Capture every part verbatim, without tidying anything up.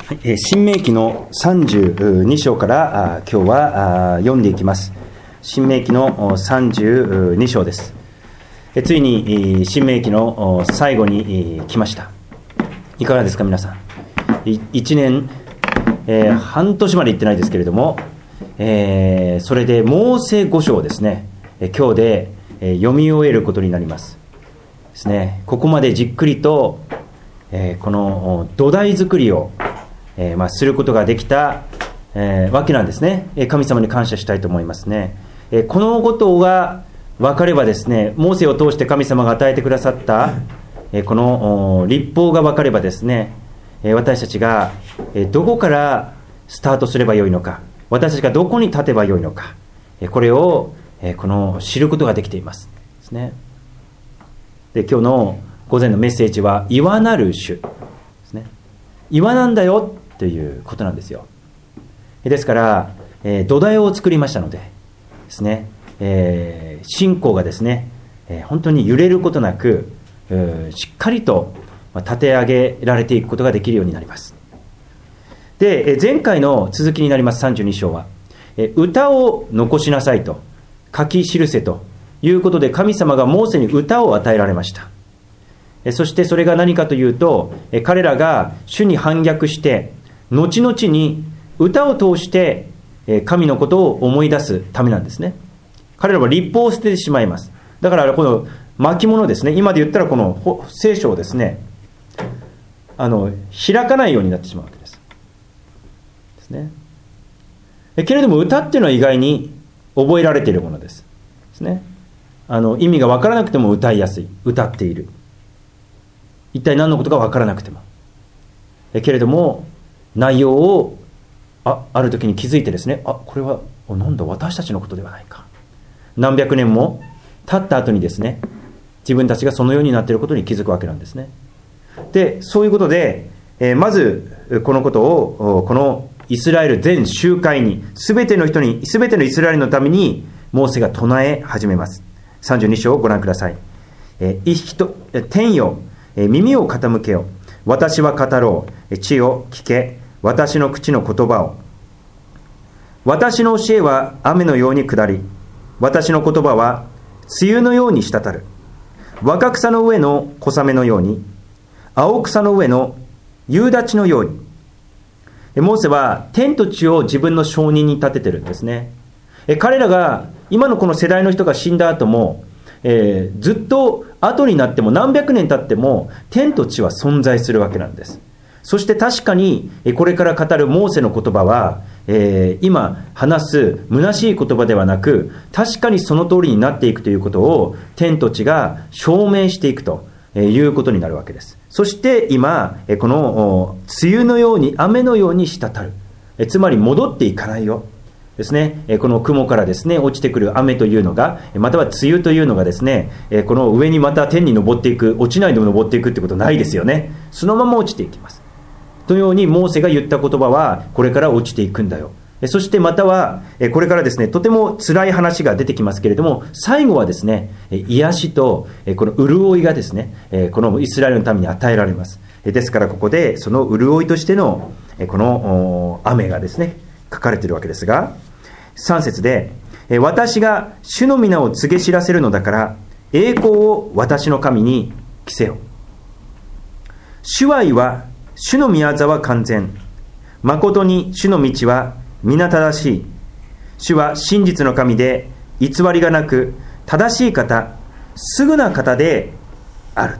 はい、えー、新明記のさんじゅうに章からあ今日はあ読んでいきます。新明記のさんじゅうに章です。えー、ついに新明記の最後に来ました。いかがですか皆さん。いいちねん、えー、半年まで行ってないですけれども、えー、それでモーセご章をですね、えー、今日で、えー、読み終えることになりますですね。ここまでじっくりと、えー、この土台作りをえーまあ、することができた、えー、わけなんですね。神様に感謝したいと思いますね。えー、このことが分かればですね、モーセを通して神様が与えてくださった、えー、この律法が分かればですね、えー、私たちが、えー、どこからスタートすればよいのか、私たちがどこに立てばよいのか、えー、これを、えー、この知ることができていますですね。で、今日の午前のメッセージは岩なる主ですね。岩なんだよということなんですよ。ですから、えー、土台を作りましたのでですね、えー、信仰がですね、えー、本当に揺れることなく、しっかりと立て上げられていくことができるようになります。で、前回の続きになりますさんじゅうに章は、えー、歌を残しなさいと書き記せということで、神様がモーセに歌を与えられました。そしてそれが何かというと、彼らが主に反逆して後々に歌を通して神のことを思い出すためなんですね。彼らは律法を捨ててしまいます。だからこの巻物ですね、今で言ったらこの聖書をですね、あの開かないようになってしまうわけです。ですね。けれども歌っていうのは意外に覚えられているものです。ですね。あの意味が分からなくても歌いやすい、歌っている。一体何のことか分からなくても。えけれども内容を あ, ある時に気づいてですね、あ、これはなんだ私たちのことではないか。何百年も経った後にですね、自分たちがそのようになっていることに気づくわけなんですね。で、そういうことで、えー、まずこのことをこのイスラエル全集会に全ての人に全てのイスラエルのためにモーセが唱え始めます。さんじゅうに章をご覧ください。えー、人天よ耳を傾けよ、私は語ろう、地を聞け、私の口の言葉を。私の教えは雨のように下り、私の言葉は梅雨のように滴る。若草の上の小雨のように、青草の上の夕立のように。モーセは天と地を自分の証人に立ててるんですね。彼らが今のこの世代の人が死んだ後も、えー、ずっと後になっても何百年経っても天と地は存在するわけなんです。そして確かにこれから語るモーセの言葉は、えー、今話す虚しい言葉ではなく、確かにその通りになっていくということを天と地が証明していくということになるわけです。そして今この梅雨のように雨のように滴る、つまり戻っていかないよですね、この雲からですね落ちてくる雨というのが、または梅雨というのがですね、この上にまた天に昇っていく、落ちないでも昇っていくってことないですよね。そのまま落ちていきます。というようにモーセが言った言葉はこれから落ちていくんだよ。そしてまたはこれからですね、とても辛い話が出てきますけれども、最後はですね、癒しとこの潤いがですね、このイスラエルのために与えられます。ですからここでその潤いとしてのこの雨がですね書かれているわけですが、さん節で、私が主の皆を告げ知らせるのだから栄光を私の神に着せよ。主は言わ、主の宮座は完全、誠に主の道は皆正しい。主は真実の神で偽りがなく、正しい方、すぐな方である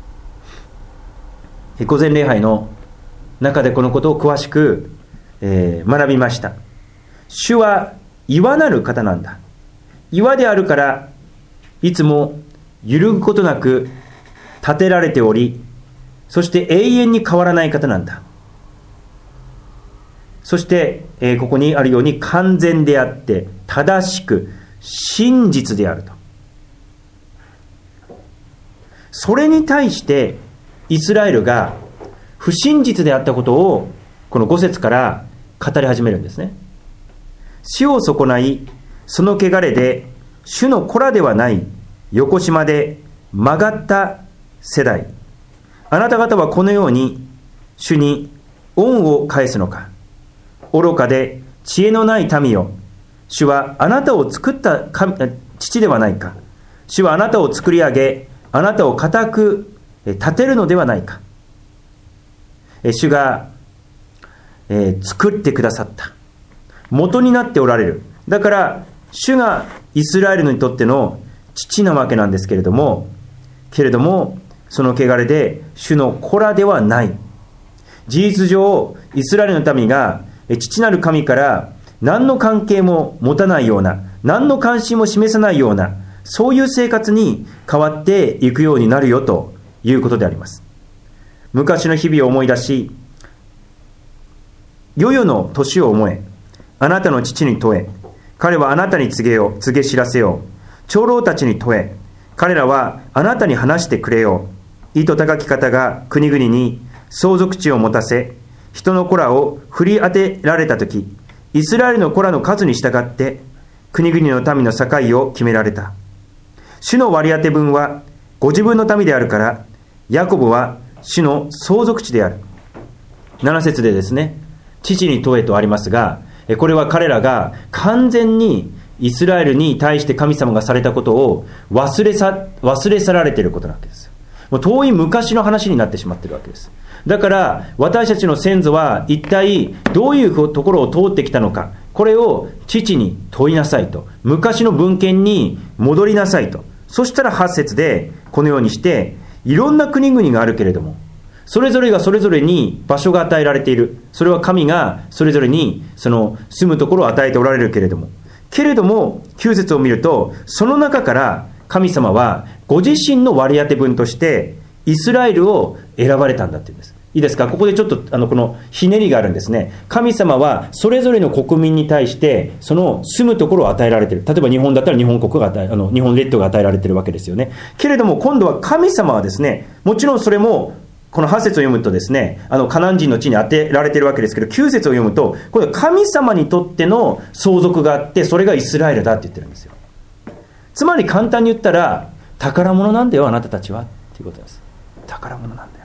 と。御前礼拝の中でこのことを詳しく、えー、学びました。主は岩なる方なんだ。岩であるからいつも揺るぐことなく立てられており、そして永遠に変わらない方なんだ。そして、えー、ここにあるように完全であって正しく真実であると。それに対してイスラエルが不真実であったことをこのご節から語り始めるんですね。主を損ない、その汚れで主の子らではない横島で曲がった世代、あなた方はこのように主に恩を返すのか。愚かで知恵のない民よ、主はあなたを作った父ではないか。主はあなたを作り上げ、あなたを固く立てるのではないか。主が、えー、作ってくださった。元になっておられる。だから、主がイスラエルにとっての父なわけなんですけれども、けれども、その汚れで主の子らではない。事実上、イスラエルの民が父なる神から何の関係も持たないような、何の関心も示さないような、そういう生活に変わっていくようになるよということであります。昔の日々を思い出し、世々の年を思え、あなたの父に問え、彼はあなたに告げよう、告げ知らせよう。長老たちに問え、彼らはあなたに話してくれよう。意図高き方が国々に相続地を持たせ、人の子らを振り当てられたとき、イスラエルの子らの数に従って国々の民の境を決められた。主の割り当て分はご自分の民であるから、ヤコブは主の相続地である。なな節でですね、父に問えとありますが、これは彼らが完全にイスラエルに対して神様がされたことを忘れさ、忘れ去られていることなわけです。もう遠い昔の話になってしまっているわけです。だから私たちの先祖は一体どういうところを通ってきたのか、これを父に問いなさいと、昔の文献に戻りなさいと。そしたらはち節でこのようにして、いろんな国々があるけれども、それぞれがそれぞれに場所が与えられている。それは神がそれぞれにその住むところを与えておられるけれども、けれどもきゅう節を見ると、その中から神様はご自身の割り当て分としてイスラエルを選ばれたんだっていうんです。いいですか。ここでちょっとあのこのひねりがあるんですね。神様はそれぞれの国民に対してその住むところを与えられている。例えば日本だったら日本国が与えあの日本列島が与えられているわけですよね。けれども今度は神様はですね、もちろんそれもこのはち節を読むとですね、あのカナン人の地に当てられているわけですけど、きゅう節を読むとこれは神様にとっての相続があって、それがイスラエルだって言ってるんですよ。つまり簡単に言ったら、宝物なんだよあなたたちはっていうことです。宝物なんだよ。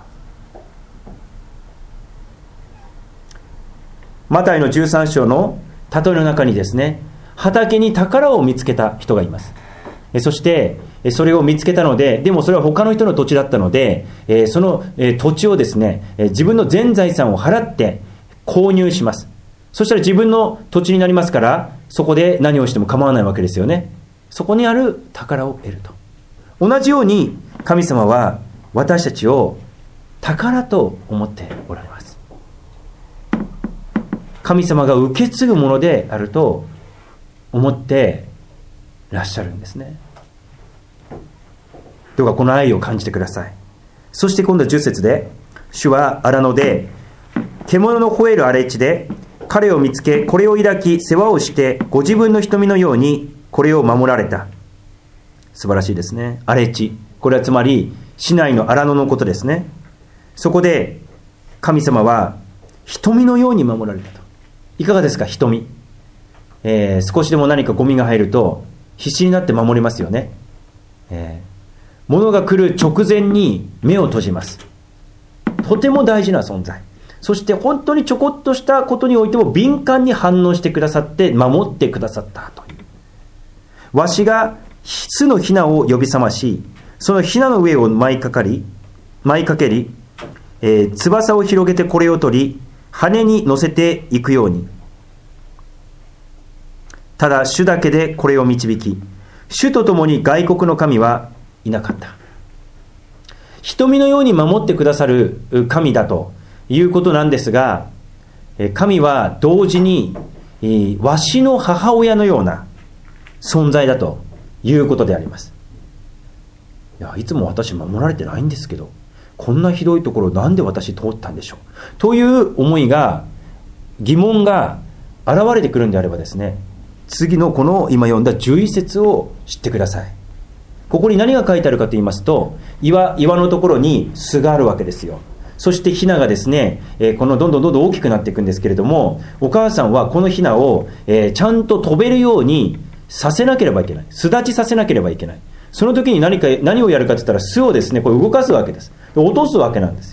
マタイのじゅうさん章の例えの中にですね、畑に宝を見つけた人がいます。そしてそれを見つけたので、でもそれは他の人の土地だったので、その土地をですね、自分の全財産を払って購入します。そしたら自分の土地になりますから、そこで何をしても構わないわけですよね。そこにある宝を得ると。同じように神様は私たちを宝と思っておられます。神様が受け継ぐものであると思ってらっしゃるんですね。どうかこの愛を感じてください。そして今度はじゅっ節で、主は荒野で獣の吠える荒れ地で彼を見つけ、これを抱き世話をしてご自分の瞳のようにこれを守られた。素晴らしいですね。荒れ地、これはつまり市内の荒野のことですね。そこで神様は瞳のように守られたと。いかがですか、瞳、えー、少しでも何かゴミが入ると必死になって守りますよね。えー物が来る直前に目を閉じます。とても大事な存在。そして本当にちょこっとしたことにおいても敏感に反応してくださって守ってくださったという。わしが巣のヒナを呼び覚まし、そのヒナの上を舞いかかり舞いかけり、えー、翼を広げてこれを取り羽に乗せていくように。ただ主だけでこれを導き、主と共に外国の神はいなかった。瞳のように守ってくださる神だということなんですが、神は同時にわしの母親のような存在だということであります。いや、いつも私守られてないんですけど、こんなひどいところなんで私通ったんでしょうという思いが、疑問が現れてくるんであればですね、次のこの今読んだじゅういち節を知ってください。ここに何が書いてあるかと言いますと、 岩, 岩のところに巣があるわけですよ。そしてヒナがですね、えー、このどんどんどんどん大きくなっていくんですけれども、お母さんはこのヒナを、えー、ちゃんと飛べるようにさせなければいけない。巣立ちさせなければいけない。その時に何か何をやるかといったら、巣をですねこれ動かすわけです。落とすわけなんですよ。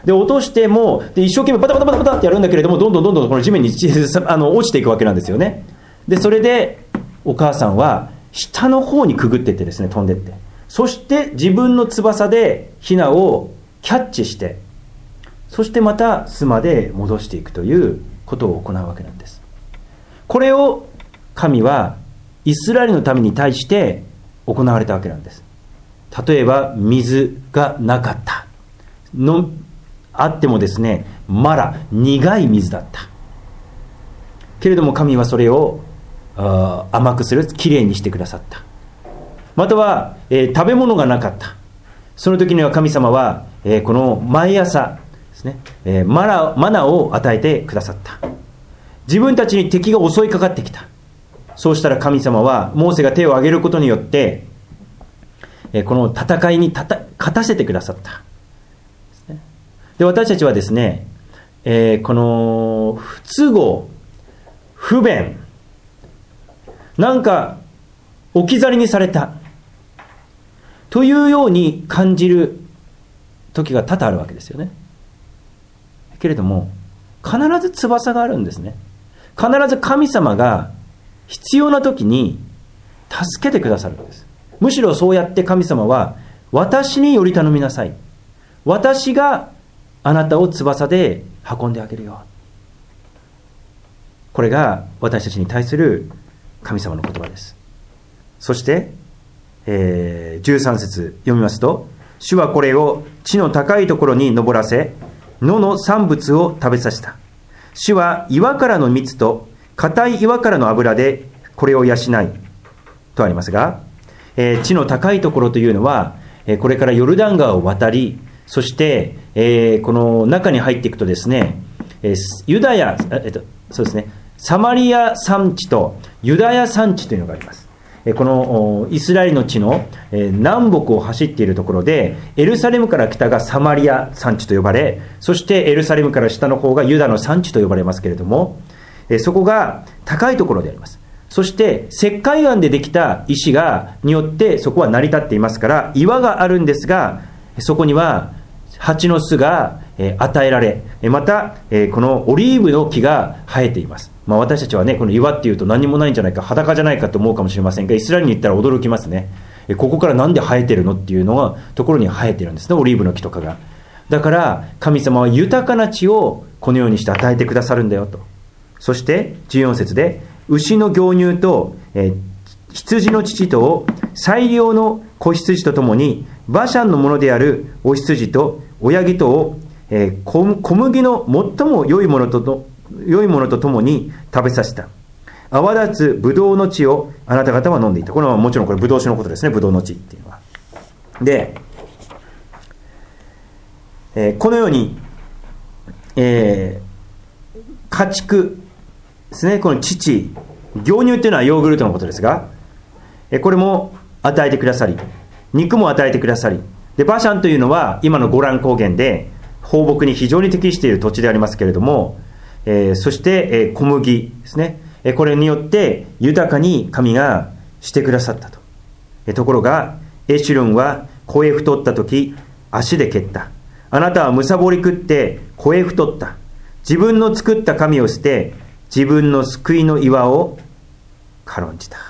で落としてもで一生懸命バタバタバタバタってやるんだけれども、どんどんどんどんこの地面にあの落ちていくわけなんですよね。でそれでお母さんは下の方にくぐっていってですね、飛んでいって、そして自分の翼でヒナをキャッチして、そしてまた巣まで戻していくということを行うわけなんです。これを神はイスラエルの民に対して行われたわけなんです。例えば水がなかったのあってもですね、マラ、苦い水だったけれども、神はそれをあ甘くする、きれいにしてくださった。または、えー、食べ物がなかった、その時には神様は、えー、この毎朝ですね、えー、マナ、マナを与えてくださった。自分たちに敵が襲いかかってきた。そうしたら神様はモーセが手を挙げることによって、えー、この戦いにたた勝たせてくださった。で私たちはですね、えー、この不都合、不便、なんか置き去りにされたというように感じる時が多々あるわけですよね。けれども必ず翼があるんですね。必ず神様が必要な時に助けてくださるんです。むしろそうやって神様は、私により頼みなさい、私があなたを翼で運んであげるよ。これが私たちに対する神様の言葉です。そして、えー、じゅうさん節読みますと、主はこれを地の高いところに登らせ、野の産物を食べさせた。主は岩からの蜜と硬い岩からの油でこれを養いとありますが、えー、地の高いところというのは、えー、これからヨルダン川を渡り、そして、えー、この中に入っていくとですね、えー、ユダヤ、えっと、そうですね、サマリア山地とユダヤ山地というのがあります。えー、このイスラエルの地の、えー、南北を走っているところで、エルサレムから北がサマリア山地と呼ばれ、そしてエルサレムから下の方がユダの山地と呼ばれますけれども、えー、そこが高いところであります。そして石灰岩でできた石がによってそこは成り立っていますから、岩があるんですが、そこには蜂の巣が与えられ、またこのオリーブの木が生えています。まあ、私たちはね、この岩っていうと何もないんじゃないか、裸じゃないかと思うかもしれませんが、イスラエルに行ったら驚きますね。ここからなんで生えてるのっていうのがところに生えてるんですね、オリーブの木とかが。だから神様は豊かな地をこのようにして与えてくださるんだよと。そしてじゅうよん節で、牛の牛乳と、えー、羊の乳とを最良の子羊とともに、バシャンのものであるお羊と親木とを、えー、小, 小麦の最も良いものとと良いものとともに食べさせた。泡立つブドウの血をあなた方は飲んでいた。これはもちろんこれブドウ酒のことですね、ブドウの血っていうのは。で、えー、このように、えー、家畜ですね、この乳、牛乳っていうのはヨーグルトのことですが、えー、これも与えてくださり、肉も与えてくださり、でバシャンというのは今のゴラン高原で放牧に非常に適している土地でありますけれども、えー、そして、えー、小麦ですね、えー、これによって豊かに神がしてくださったと。えー、ところがエシュルンは肥え太った時足で蹴った。あなたはむさぼり食って肥え太った。自分の作った神を捨て、自分の救いの岩を軽んじた。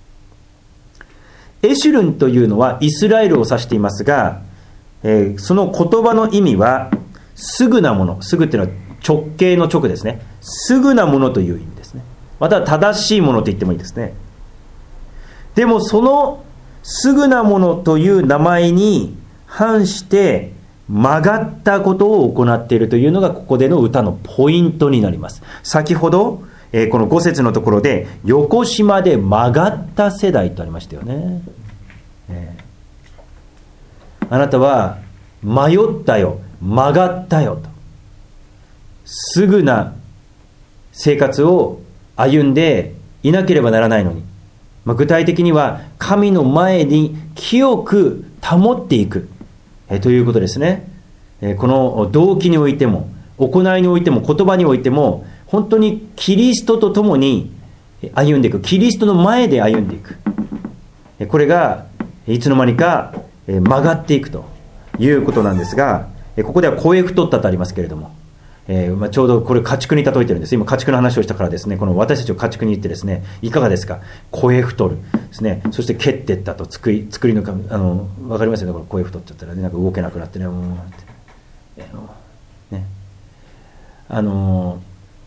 エシュルンというのはイスラエルを指していますが、えー、その言葉の意味はすぐなもの、すぐっていうのは直径の直ですね。すぐなものという意味ですね。または正しいものと言ってもいいですね。でもそのすぐなものという名前に反して曲がったことを行っているというのがここでの歌のポイントになります。先ほど、えー、このご節のところで横島で曲がった世代とありましたよね。えー、あなたは迷ったよ、曲がったよと。すぐな生活を歩んでいなければならないのに、まあ、具体的には神の前に清く保っていく、えー、ということですね。えー、この動機においても行いにおいても言葉においても本当にキリストと共に歩んでいく、キリストの前で歩んでいく、これがいつの間にか曲がっていくということなんですが、 ここでは肥え太ったとありますけれども、えーまあ、ちょうどこれ家畜に例えてるんです。今家畜の話をしたからですね、この私たちを家畜に言ってですね、いかがですか。肥え太るですね。そして蹴っていったと、作り作りのあの分かりますよね。これ肥え太っちゃったら、ね、なんか動けなくなってね、もうってね、あの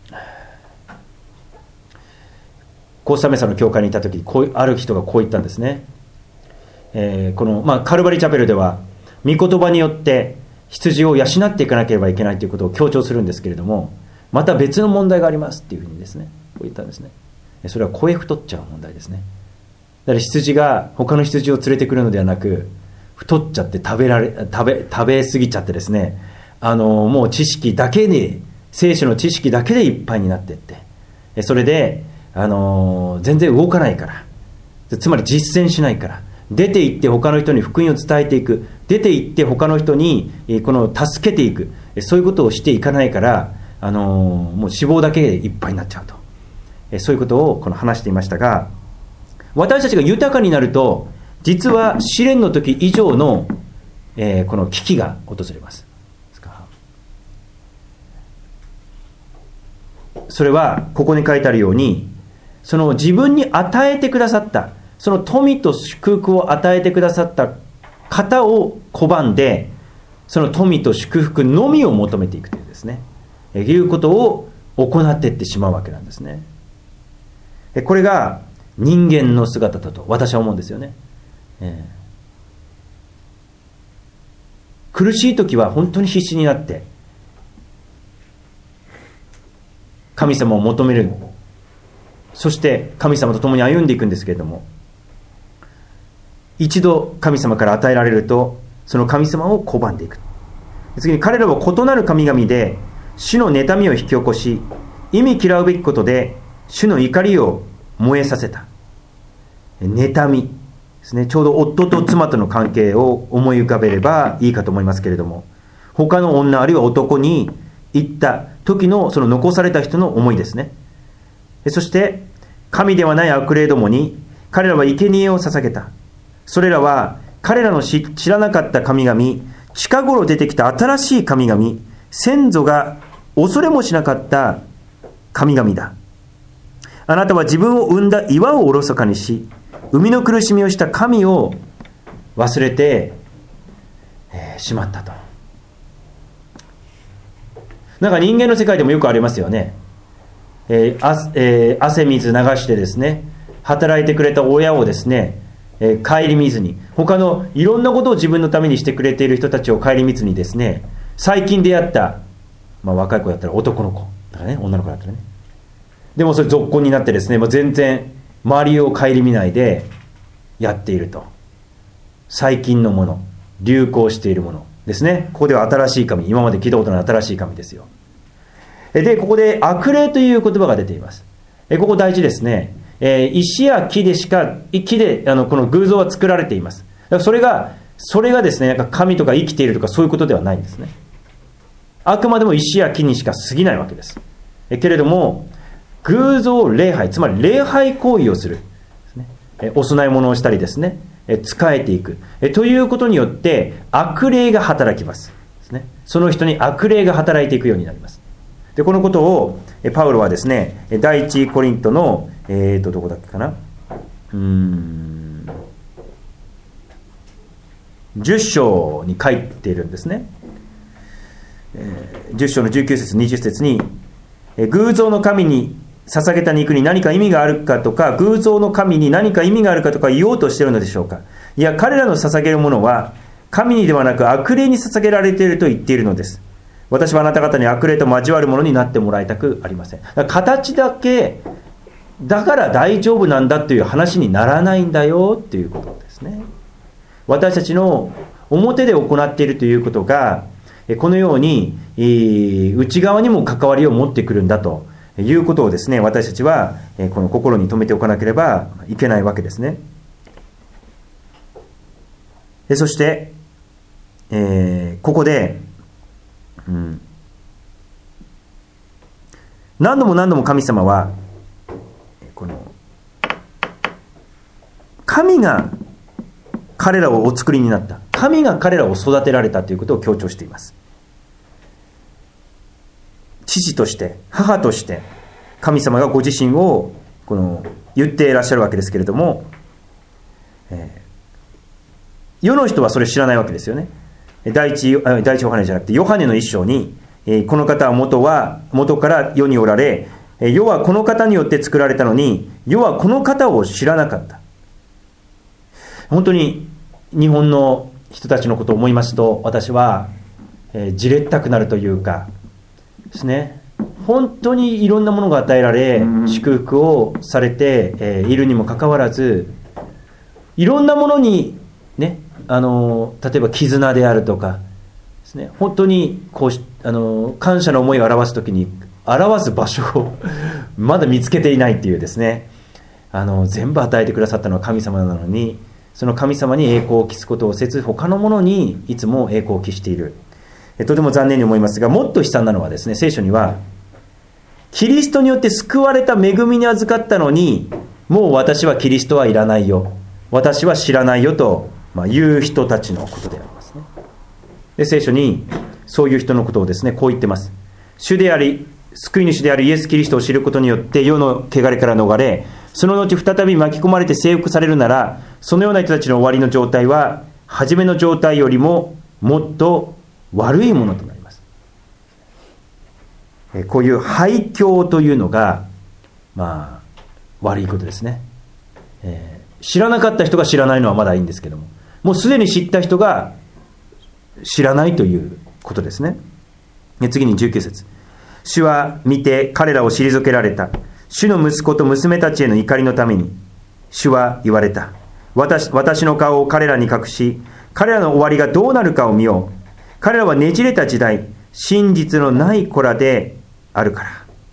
コースタメサの教会にいた時、こうある人がこう言ったんですね。えー、このまあカルバリーチャペルでは御言葉によって羊を養っていかなければいけないということを強調するんですけれども、また別の問題がありますっていうふうにですね、こう言ったんですね。それは肥え太っちゃう問題ですね。だから羊が他の羊を連れてくるのではなく、太っちゃって食べられ食べ食べ過ぎちゃってですね、あのもう知識だけで、聖書の知識だけでいっぱいになっていって、それであの全然動かないから、つまり実践しないから、出て行って他の人に福音を伝えていく、出て行って他の人にこの助けていく、そういうことをしていかないから、あのもう脂肪だけでいっぱいになっちゃうと、そういうことをこの話していましたが、私たちが豊かになると実は試練の時以上の、えー、この危機が訪れます。それはここに書いてあるように、その自分に与えてくださったその富と祝福を与えてくださった方を拒んで、その富と祝福のみを求めていくというですね、いうことを行っていってしまうわけなんですね。これが人間の姿だと私は思うんですよね。えー、苦しい時は本当に必死になって神様を求める、そして神様と共に歩んでいくんですけれども、一度神様から与えられるとその神様を拒んでいく。次に彼らは異なる神々で主の妬みを引き起こし、忌み嫌うべきことで主の怒りを燃えさせた。妬みですね。ちょうど夫と妻との関係を思い浮かべればいいかと思いますけれども、他の女あるいは男に言った時のその残された人の思いですね。そして神ではない悪霊どもに彼らは生贄を捧げた。それらは彼らの知らなかった神々、近頃出てきた新しい神々、先祖が恐れもしなかった神々だ。あなたは自分を生んだ岩をおろそかにし、生みの苦しみをした神を忘れて、えー、しまったと。なんか人間の世界でもよくありますよね。えーあえー、汗水流してですね、働いてくれた親をですね、えー、顧みずに、他のいろんなことを自分のためにしてくれている人たちを顧みずにですね、最近出会った、まあ、若い子だったら男の子だからね、女の子だったらね、でもそれ続婚になってですね、もう全然周りを顧みないでやっていると。最近のもの、流行しているものですね。ここでは新しい神、今まで聞いたことない新しい神ですよ。でここで悪霊という言葉が出ています。ここ大事ですね。えー、石や木でしか木であのこの偶像は作られています。だからそれがそれがですね、なんか神とか生きているとかそういうことではないんですね。あくまでも石や木にしか過ぎないわけです。えけれども偶像礼拝、つまり礼拝行為をするですね、えお供え物をしたりですね、え仕えていくえということによって悪霊が働きますですね。その人に悪霊が働いていくようになります。でこのことをパウロはですね、第一コリントのえーとどこだっけかな、うーんじゅっ章に書いているんですね。えー、じゅっ章のじゅうきゅう節にじゅう節に、えー、偶像の神に捧げた肉に何か意味があるかとか、偶像の神に何か意味があるかとか言おうとしているのでしょうか。いや、彼らの捧げるものは神にではなく悪霊に捧げられていると言っているのです。私はあなた方に悪霊と交わるものになってもらいたくありません。だから形だけだから大丈夫なんだという話にならないんだよっていうことですね。私たちの表で行っているということがこのように内側にも関わりを持ってくるんだということをですね、私たちはこの心に留めておかなければいけないわけですね。そして、えー、ここで、うん、何度も何度も神様はこの神が彼らをお作りになった、神が彼らを育てられたということを強調しています。 父として母として神様がご自身をこの言っていらっしゃるわけですけれども、えー、世の人はそれ知らないわけですよね。第一、第一ヨハネじゃなくてヨハネの一章に、えー、この方は元は元から世におられ、世はこの方によって作られたのに世はこの方を知らなかった。本当に日本の人たちのことを思いますと、私は、えー、じれったくなるというかですね、本当にいろんなものが与えられ祝福をされて、えー、いるにもかかわらず、いろんなものにね、あの例えば絆であるとかですね、本当にこうあの感謝の思いを表すときに表す場所をまだ見つけていないっていうですね、あの全部与えてくださったのは神様なのに、その神様に栄光を期すことをせず他のものにいつも栄光を期している。えとても残念に思いますが、もっと悲惨なのはですね、聖書にはキリストによって救われた恵みに預かったのに、もう私はキリストはいらないよ、私は知らないよと、まあ、言う人たちのことでありますね。で聖書にそういう人のことをですねこう言ってます。主であり救い主であるイエス・キリストを知ることによって世の汚れから逃れ、その後再び巻き込まれて征服されるなら、そのような人たちの終わりの状態は初めの状態よりももっと悪いものとなります。こういう廃墟というのがまあ悪いことですね。えー、知らなかった人が知らないのはまだいいんですけども、もうすでに知った人が知らないということですね。次にじゅうきゅう節。主は見て彼らを退けられた。主の息子と娘たちへの怒りのために主は言われた。 私, 私の顔を彼らに隠し、彼らの終わりがどうなるかを見よう。彼らはねじれた時代、真実のない子らであるから。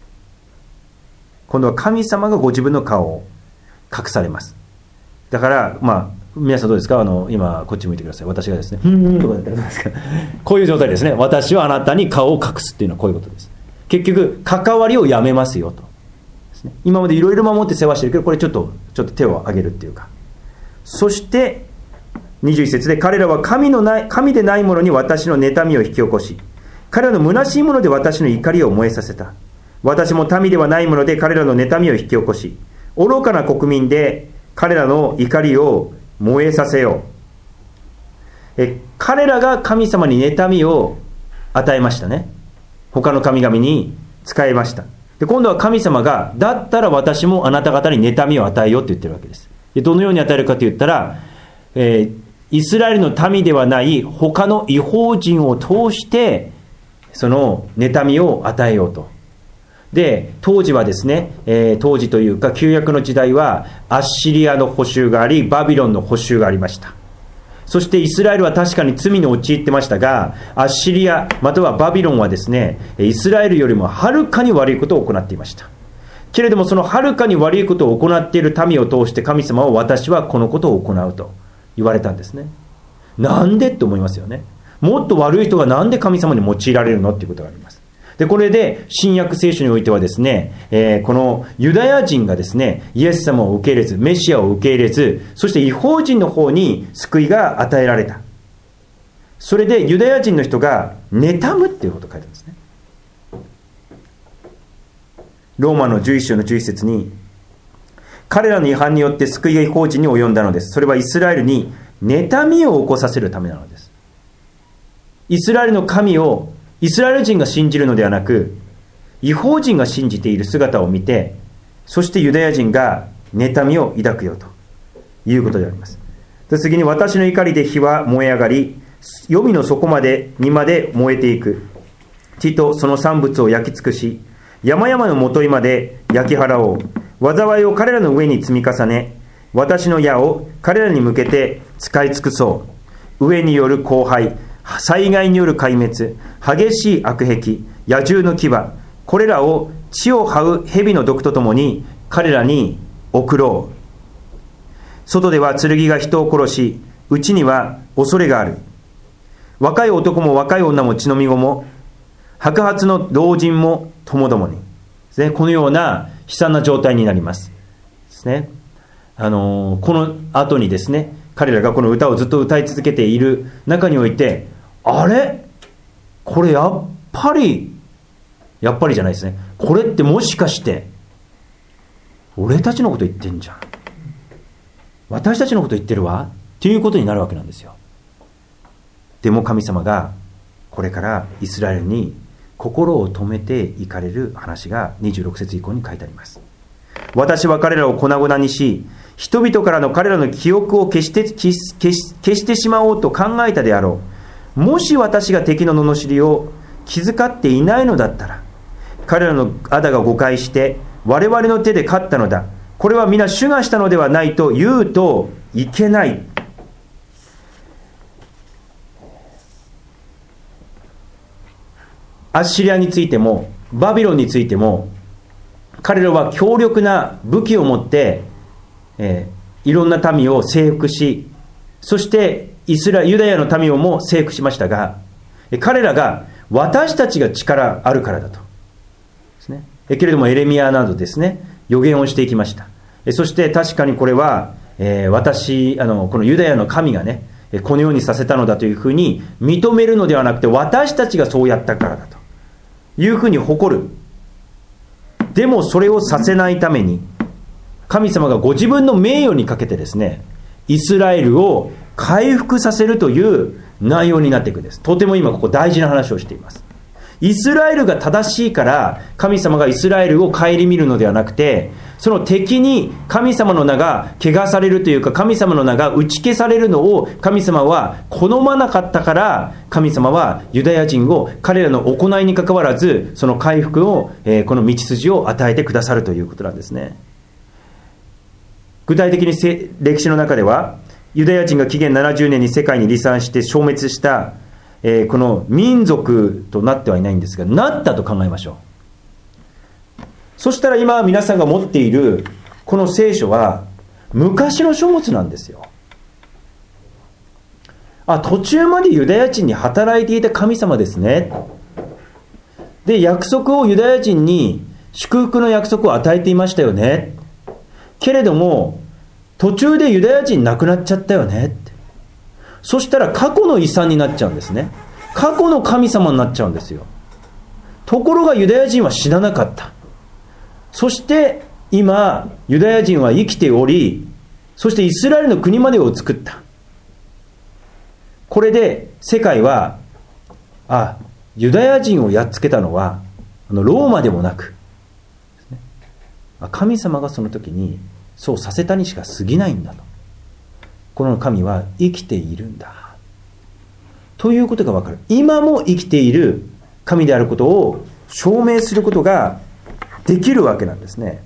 今度は神様がご自分の顔を隠されます。だからまあ皆さんどうですか、あの今こっち向いてください。私がですねふーんとかやったらどうですかこういう状態ですね。私はあなたに顔を隠すっていうのはこういうことです。結局関わりをやめますよとですね。今までいろいろ守って世話してるけど、これちょっとちょっと手を挙げるっていうか。そしてにじゅういち節で、彼らは神のない神でないものに私の妬みを引き起こし、彼らの虚しいもので私の怒りを燃えさせた。私も民ではないもので彼らの妬みを引き起こし、愚かな国民で彼らの怒りを燃えさせよう。え彼らが神様に妬みを与えましたね。他の神々に仕えました。で今度は神様が、だったら私もあなた方に妬みを与えようと言ってるわけです。でどのように与えるかと言ったら、えー、イスラエルの民ではない他の異邦人を通してその妬みを与えようと。で当時はですね、えー、当時というか旧約の時代はアッシリアの捕囚があり、バビロンの捕囚がありました。そしてイスラエルは確かに罪に陥ってましたが、アッシリアまたはバビロンはですね、イスラエルよりもはるかに悪いことを行っていました。けれどもそのはるかに悪いことを行っている民を通して神様は、私はこのことを行うと言われたんですね。なんでって思いますよね。もっと悪い人がなんで神様に用いられるのっていうことがあります。でこれで新約聖書においてはですね、えー、このユダヤ人がですねイエス様を受け入れず、メシアを受け入れず、そして異邦人の方に救いが与えられた。それでユダヤ人の人が妬むっていうことを書いてあるんですね。ローマのじゅういっ章のじゅういち節に、彼らの違反によって救いが異邦人に及んだのです。それはイスラエルに妬みを起こさせるためなのです。イスラエルの神をイスラエル人が信じるのではなく、異邦人が信じている姿を見て、そしてユダヤ人が妬みを抱くよということであります。で次に、私の怒りで火は燃え上がり、黄泉の底までにまで燃えていく。地とその産物を焼き尽くし、山々のもといまで焼き払おう。災いを彼らの上に積み重ね、私の矢を彼らに向けて使い尽くそう。飢えによる荒廃、災害による壊滅、激しい悪癖、野獣の牙、これらを地を這う蛇の毒とともに彼らに送ろう。外では剣が人を殺し、内には恐れがある。若い男も若い女も血のみ子も、白髪の老人もともどもに、このような悲惨な状態になりますですね。あのー、この後にですね、彼らがこの歌をずっと歌い続けている中において、あれこれやっぱりやっぱりじゃないですね。これってもしかして俺たちのこと言ってんじゃん、私たちのこと言ってるわっていうことになるわけなんですよ。でも神様がこれからイスラエルに心を止めていかれる話がにじゅうろく節以降に書いてあります。私は彼らを粉々にし、人々からの彼らの記憶を消して消し消し消してしまおうと考えたであろう。もし私が敵の罵りを気遣っていないのだったら、彼らの仇が誤解して我々の手で勝ったのだ、これは皆主がしたのではないと言うといけない。アッシリアについてもバビロンについても、彼らは強力な武器を持って、えー、いろんな民を征服し、そしてイスラユダヤの民をも征服しましたが、彼らが私たちが力あるからだとですね。けれどもエレミヤなどですね、予言をしていきました。そして確かにこれは、えー、私あのこのユダヤの神がね、このようにさせたのだというふうに認めるのではなくて、私たちがそうやったからだというふうに誇る。でもそれをさせないために神様がご自分の名誉にかけてですね、イスラエルを回復させるという内容になっていくんです。とても今ここ大事な話をしています。イスラエルが正しいから神様がイスラエルを顧みるのではなくて、その敵に神様の名が汚されるというか、神様の名が打ち消されるのを神様は好まなかったから、神様はユダヤ人を彼らの行いに関わらずその回復を、えー、この道筋を与えてくださるということなんですね。具体的に歴史の中では、ユダヤ人が紀元ななじゅうねんに世界に離散して消滅した、えー、この民族となってはいないんですが、なったと考えましょう。そしたら今皆さんが持っているこの聖書は昔の書物なんですよ。あ、途中までユダヤ人に働いていた神様ですね。で、約束をユダヤ人に祝福の約束を与えていましたよね。けれども途中でユダヤ人亡くなっちゃったよねって。そしたら過去の遺産になっちゃうんですね。過去の神様になっちゃうんですよ。ところがユダヤ人は死ななかった。そして今ユダヤ人は生きており、そしてイスラエルの国までを作った。これで世界は、あ、ユダヤ人をやっつけたのはあのローマでもなく、神様がその時にそうさせたにしか過ぎないんだと。この神は生きているんだということが分かる。今も生きている神であることを証明することができるわけなんですね。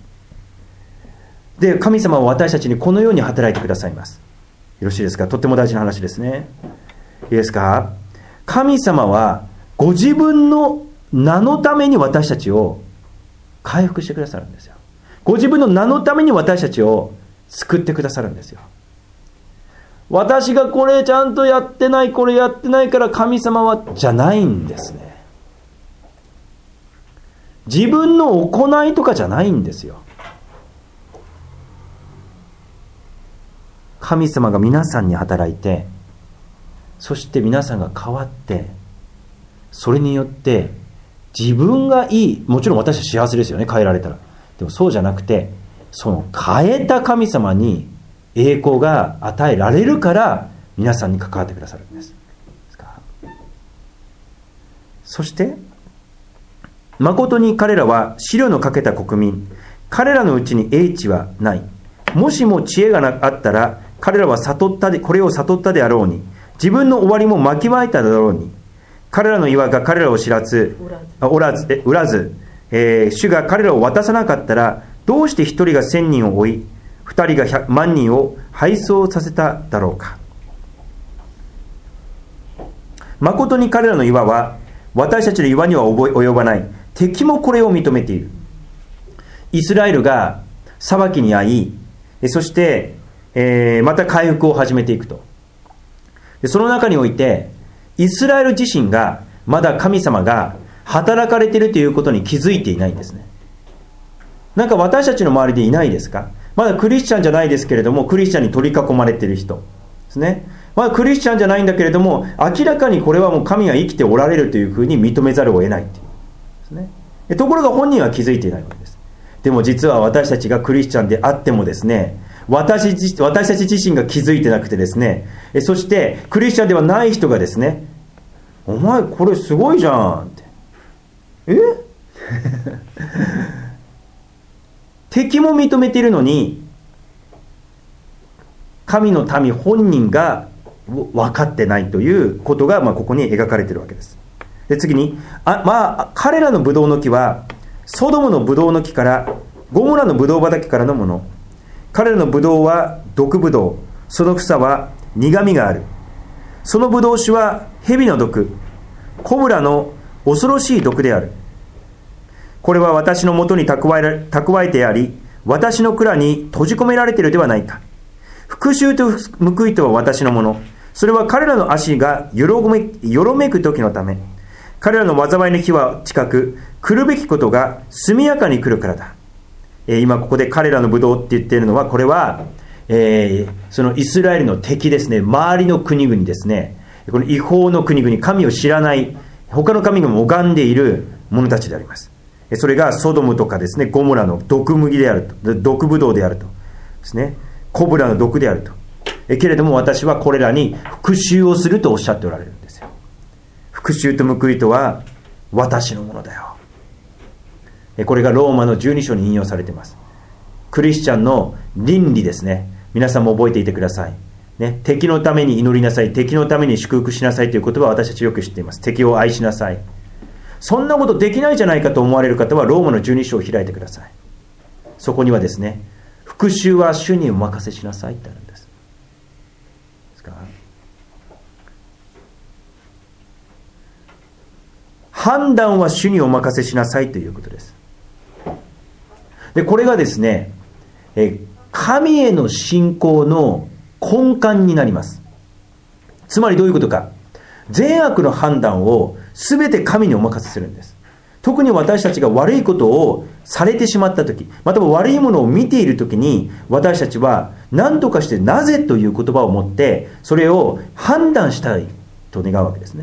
で、神様は私たちにこのように働いてくださいます。よろしいですか。とっても大事な話ですね。いいですか。神様はご自分の名のために私たちを回復してくださるんですよ。ご自分の名のために私たちを救ってくださるんですよ。私がこれちゃんとやってない、これやってないから神様はじゃないんですね。自分の行いとかじゃないんですよ。神様が皆さんに働いて、そして皆さんが変わって、それによって自分がいい、もちろん私は幸せですよね、変えられたら。でもそうじゃなくて、その変えた神様に栄光が与えられるから皆さんに関わってくださるんです。そして誠に彼らは資料のかけた国民、彼らのうちに英知はない。もしも知恵があったら彼らは悟ったでこれを悟ったであろうに、自分の終わりも巻きまいただろうに。彼らの岩が彼らを知らず、おらず、え売らず、えー、主が彼らを渡さなかったら、どうして一人が千人を追い、二人が百万人を敗走させただろうか。誠に彼らの岩は私たちの岩には及ばない。敵もこれを認めている。イスラエルが裁きに遭い、そして、えー、また回復を始めていくと。でその中においてイスラエル自身がまだ神様が働かれているということに気づいていないんですね。なんか私たちの周りでいないですか。まだクリスチャンじゃないですけれども、クリスチャンに取り囲まれている人ですね。まだクリスチャンじゃないんだけれども、明らかにこれはもう神が生きておられるというふうに認めざるを得ないというですですね。ところが本人は気づいていないわけです。でも実は私たちがクリスチャンであってもですね、私, 私たち自身が気づいてなくてですね、そしてクリスチャンではない人がですね、お前これすごいじゃんって、え敵も認めているのに、神の民本人が分かってないということが、まあ、ここに描かれているわけです。で次に、あ、まあ、彼らのブドウの木はソドムのブドウの木からゴモラのブドウ畑からのもの。彼らのブドウは毒ブドウ、その草は苦みがある。そのブドウ酒は蛇の毒、コブラの恐ろしい毒である。これは私のもとに蓄えら、蓄えてあり、私の蔵に閉じ込められているではないか。復讐と報いとは私のもの。それは彼らの足がよろめ、よろめく時のため。彼らの災いの日は近く、来るべきことが速やかに来るからだ。えー、今ここで彼らのブドウって言っているのは、これは、えー、そのイスラエルの敵ですね、周りの国々ですね、この違法の国々、神を知らない、他の神々も拝んでいる者たちであります。それがソドムとかですね、ゴモラの毒麦であると、毒ブドウであるとですね、コブラの毒であると。えけれども私はこれらに復讐をするとおっしゃっておられるんですよ。復讐と報いとは私のものだよ。これがローマのじゅうに章に引用されています。クリスチャンの倫理ですね。皆さんも覚えていてください、ね、敵のために祈りなさい、敵のために祝福しなさいという言葉は私たちよく知っています。敵を愛しなさい。そんなことできないじゃないかと思われる方はローマのじゅうに章を開いてください。そこにはですね、復讐は主にお任せしなさいってあるんです。ですか、判断は主にお任せしなさいということです。でこれがですね、え神への信仰の根幹になります。つまりどういうことか、善悪の判断を全て神にお任せするんです。特に私たちが悪いことをされてしまったとき、または悪いものを見ているときに、私たちは何とかしてなぜという言葉を持ってそれを判断したいと願うわけですね。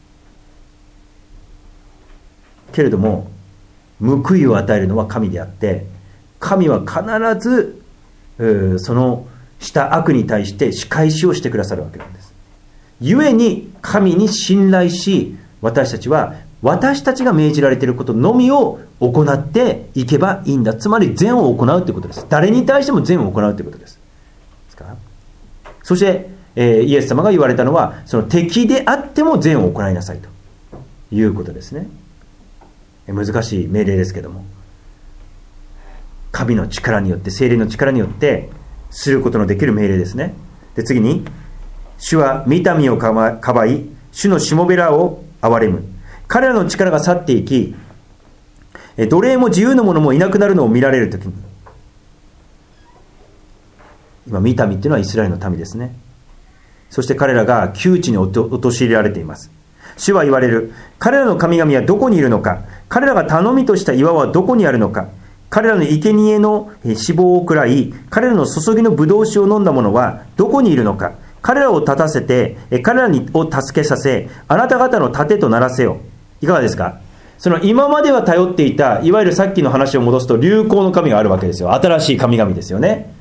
けれども報いを与えるのは神であって、神は必ずそのした悪に対して仕返しをしてくださるわけなんです。故に神に信頼し、私たちは私たちが命じられていることのみを行っていけばいいんだ。つまり善を行うということです。誰に対しても善を行うということです。ですか？そして、えー、イエス様が言われたのは、その敵であっても善を行いなさいということですね。難しい命令ですけども、神の力によって、聖霊の力によってすることのできる命令ですね。で次に、主は御民をかばい、主のしもべらを憐れむ。彼らの力が去っていき、奴隷も自由の者もいなくなるのを見られるときに、今御民っていうのはイスラエルの民ですね。そして彼らが窮地に陥れられています。主は言われる。彼らの神々はどこにいるのか。彼らが頼みとした岩はどこにあるのか。彼らの生贄の脂肪を食らい、彼らの注ぎのブドウ酒を飲んだ者はどこにいるのか。彼らを立たせて、彼らを助けさせ、あなた方の盾とならせよ。いかがですか？その今までは頼っていた、いわゆるさっきの話を戻すと流行の神があるわけですよ。新しい神々ですよね。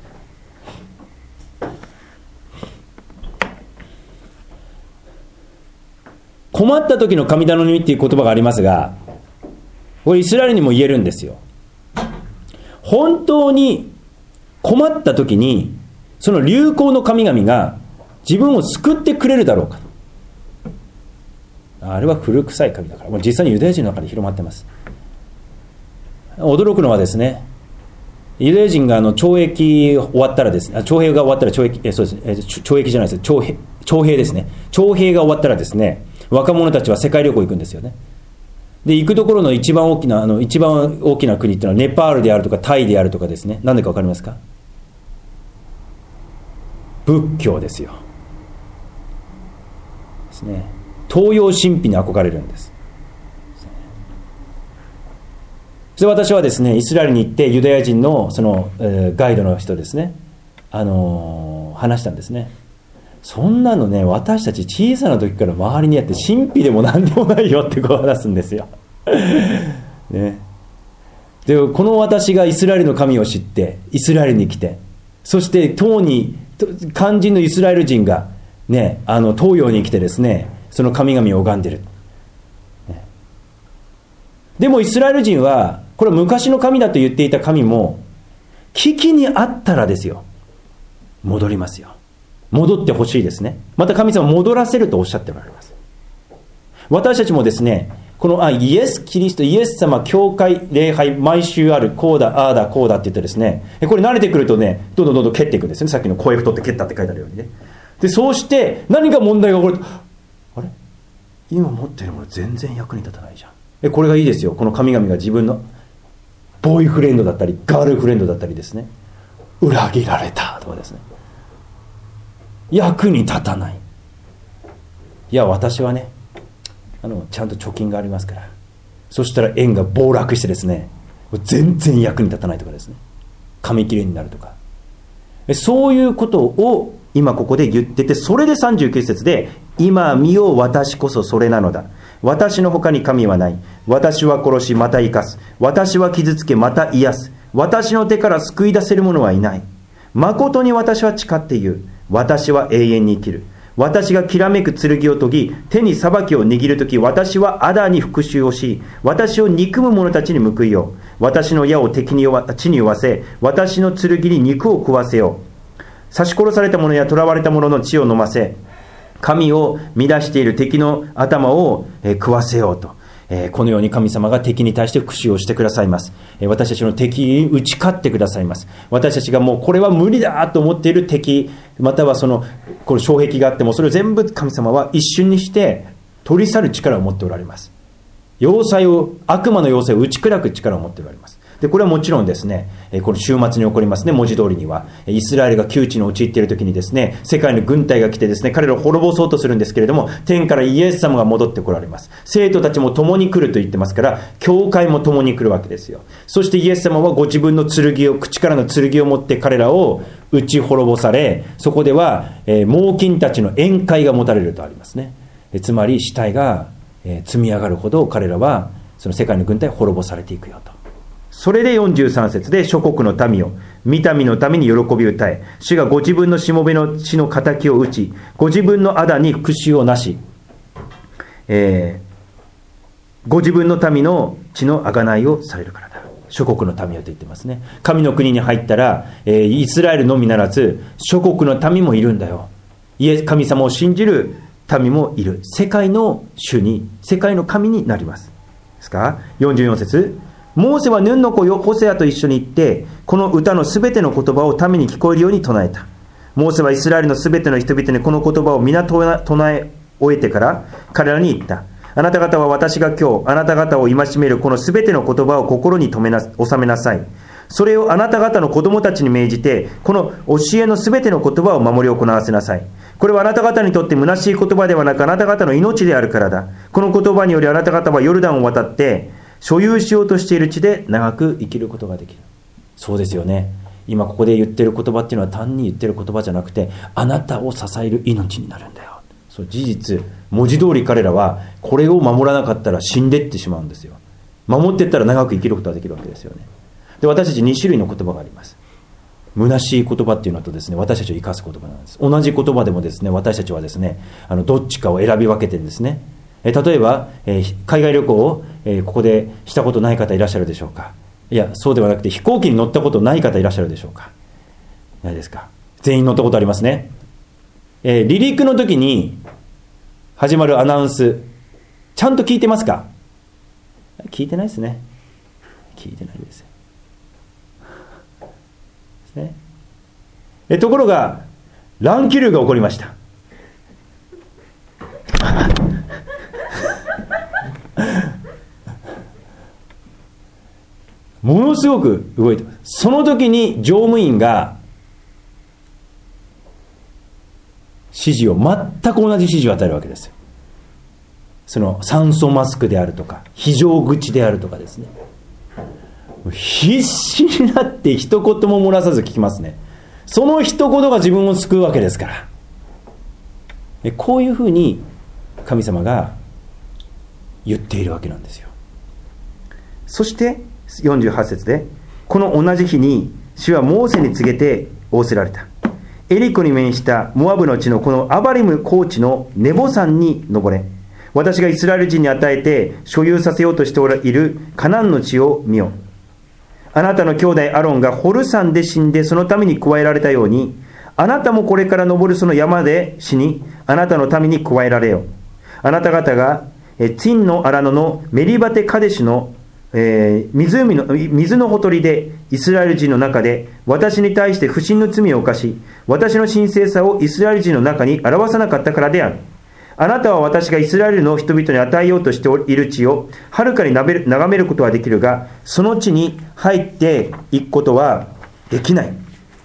困った時の神頼みっていう言葉がありますが、これイスラエルにも言えるんですよ。本当に困った時にその流行の神々が自分を救ってくれるだろうか。あれは古臭い神だから、もう実際にユダヤ人の中で広まってます。驚くのはですね、ユダヤ人があの懲役終わったらですね、徴兵が終わったら懲役、えそうです、え懲役じゃないです、徴兵、徴兵ですね。徴兵が終わったらですね、若者たちは世界旅行行くんですよね。で行くところの一番大きなあの一番大きな国っていうのはネパールであるとかタイであるとかですね。なんでか分かりますか？仏教ですよ。ですね。東洋神秘に憧れるんです。それ私はですね、イスラエルに行ってユダヤ人のその、えー、ガイドの人ですね、あのー、話したんですね。そんなのね、私たち小さな時から周りにあって神秘でも何でもないよってこう話すんですよ。 ね、でこの私がイスラエルの神を知ってイスラエルに来て、そして当に肝心のイスラエル人が、ね、あの東洋に来てですね、その神々を拝んでる、ね、でもイスラエル人はこれは昔の神だと言っていた神も危機にあったらですよ、戻りますよ。戻ってほしいですね。また神様戻らせるとおっしゃっておられます。私たちもですね、このあイエス・キリスト、イエス様、教会、礼拝、毎週ある、こうだ、ああだ、こうだって言ってですね、これ慣れてくるとね、どんどんどんどん蹴っていくんですね。さっきの声太って蹴ったって書いてあるようにね。で、そうして何か問題が起こると、あれ今持ってるもの全然役に立たないじゃん。えこれがいいですよ。この神々が自分のボーイフレンドだったり、ガールフレンドだったりですね、裏切られたとかですね、役に立たない。いや、私はね、あのちゃんと貯金がありますから、そしたら円が暴落してですね、全然役に立たないとかですね、紙切れになるとか、そういうことを今ここで言ってて、それでさんじゅうきゅう節で、今見よ私こそそれなのだ、私の他に神はない、私は殺しまた生かす、私は傷つけまた癒す、私の手から救い出せる者はいない、誠に私は誓って言う、私は永遠に生きる、私がきらめく剣を研ぎ、手に裁きを握るとき、私はアダに復讐をし、私を憎む者たちに報いよう。私の矢を敵に地に負わせ、私の剣に肉を食わせよう。刺し殺された者や囚われた者の血を飲ませ、神を乱している敵の頭を、えー、食わせようと。えー、このように神様が敵に対して復讐をしてくださいます。えー、私たちの敵に打ち勝ってくださいます。私たちがもうこれは無理だと思っている敵、またはそのこの障壁があっても、それを全部神様は一瞬にして取り去る力を持っておられます。要塞を、悪魔の要塞を打ち砕く力を持っておられます。でこれはもちろんですね、この週末に起こりますね。文字通りにはイスラエルが窮地に陥っている時にですね、世界の軍隊が来てですね、彼らを滅ぼそうとするんですけれども、天からイエス様が戻ってこられます。生徒たちも共に来ると言ってますから、教会も共に来るわけですよ。そしてイエス様はご自分の剣を、口からの剣を持って彼らを打ち滅ぼされ、そこでは、えー、猛禽たちの宴会が持たれるとありますね。えつまり死体が、えー、積み上がるほど彼らはその世界の軍隊は滅ぼされていくよと。それでよんじゅうさん節で、諸国の民を御民のために喜び歌え、主がご自分のしもべの血の仇を打ち、ご自分の仇に復讐をなし、えー、ご自分の民の血の贖いをされるからだ。諸国の民よと言ってますね。神の国に入ったら、えー、イスラエルのみならず諸国の民もいるんだよ。イエス神様を信じる民もいる。世界の主に、世界の神になります。ですか。よんじゅうよん節、モーセはヌンの子ホセアと一緒に行って、この歌のすべての言葉を民に聞こえるように唱えた。モーセはイスラエルのすべての人々にこの言葉を皆唱え終えてから彼らに言った。あなた方は私が今日あなた方を戒めるこのすべての言葉を心に留めな収めなさい。それをあなた方の子供たちに命じて、この教えのすべての言葉を守り行わせなさい。これはあなた方にとって虚しい言葉ではなく、あなた方の命であるからだ。この言葉によりあなた方はヨルダンを渡って所有しようとしている地で長く生きることができる。そうですよね。今ここで言っている言葉っていうのは単に言っている言葉じゃなくて、あなたを支える命になるんだよ。そう事実、文字通り彼らはこれを守らなかったら死んでってしまうんですよ。守っていったら長く生きることができるわけですよね。で、私たちに種類の言葉があります。虚しい言葉っていうのとですね、私たちを生かす言葉なんです。同じ言葉でもですね、私たちはですね、あのどっちかを選び分けてるんですね。え例えば、えー、海外旅行を、えー、ここでしたことない方いらっしゃるでしょうか。いや、そうではなくて、飛行機に乗ったことない方いらっしゃるでしょうか。ないですか。全員乗ったことありますね。えー、離陸の時に始まるアナウンス、ちゃんと聞いてますか？聞いてないですね。聞いてないですよ。ですね。えところが乱気流が起こりました。ものすごく動いてます。その時に乗務員が指示を、全く同じ指示を与えるわけですよ。その酸素マスクであるとか非常口であるとかですね、必死になって一言も漏らさず聞きますね。その一言が自分を救うわけですから。こういうふうに神様が言っているわけなんですよ。 そしてよんじゅうはち節で、この同じ日に主はモーセに告げて仰せられた。エリコに面したモアブの地のこのアバリム高地のネボ山に登れ。私がイスラエル人に与えて所有させようとしているカナンの地を見よ。あなたの兄弟アロンがホル山で死んでそのために加えられたように、あなたもこれから登るその山で死に、あなたのために加えられよ。あなた方がえティンの荒野のメリバテカデシュのえー、湖の水のほとりでイスラエル人の中で私に対して不信の罪を犯し、私の神聖さをイスラエル人の中に表さなかったからである。あなたは私がイスラエルの人々に与えようとしている地をはるかに眺めることはできるが、その地に入っていくことはできない。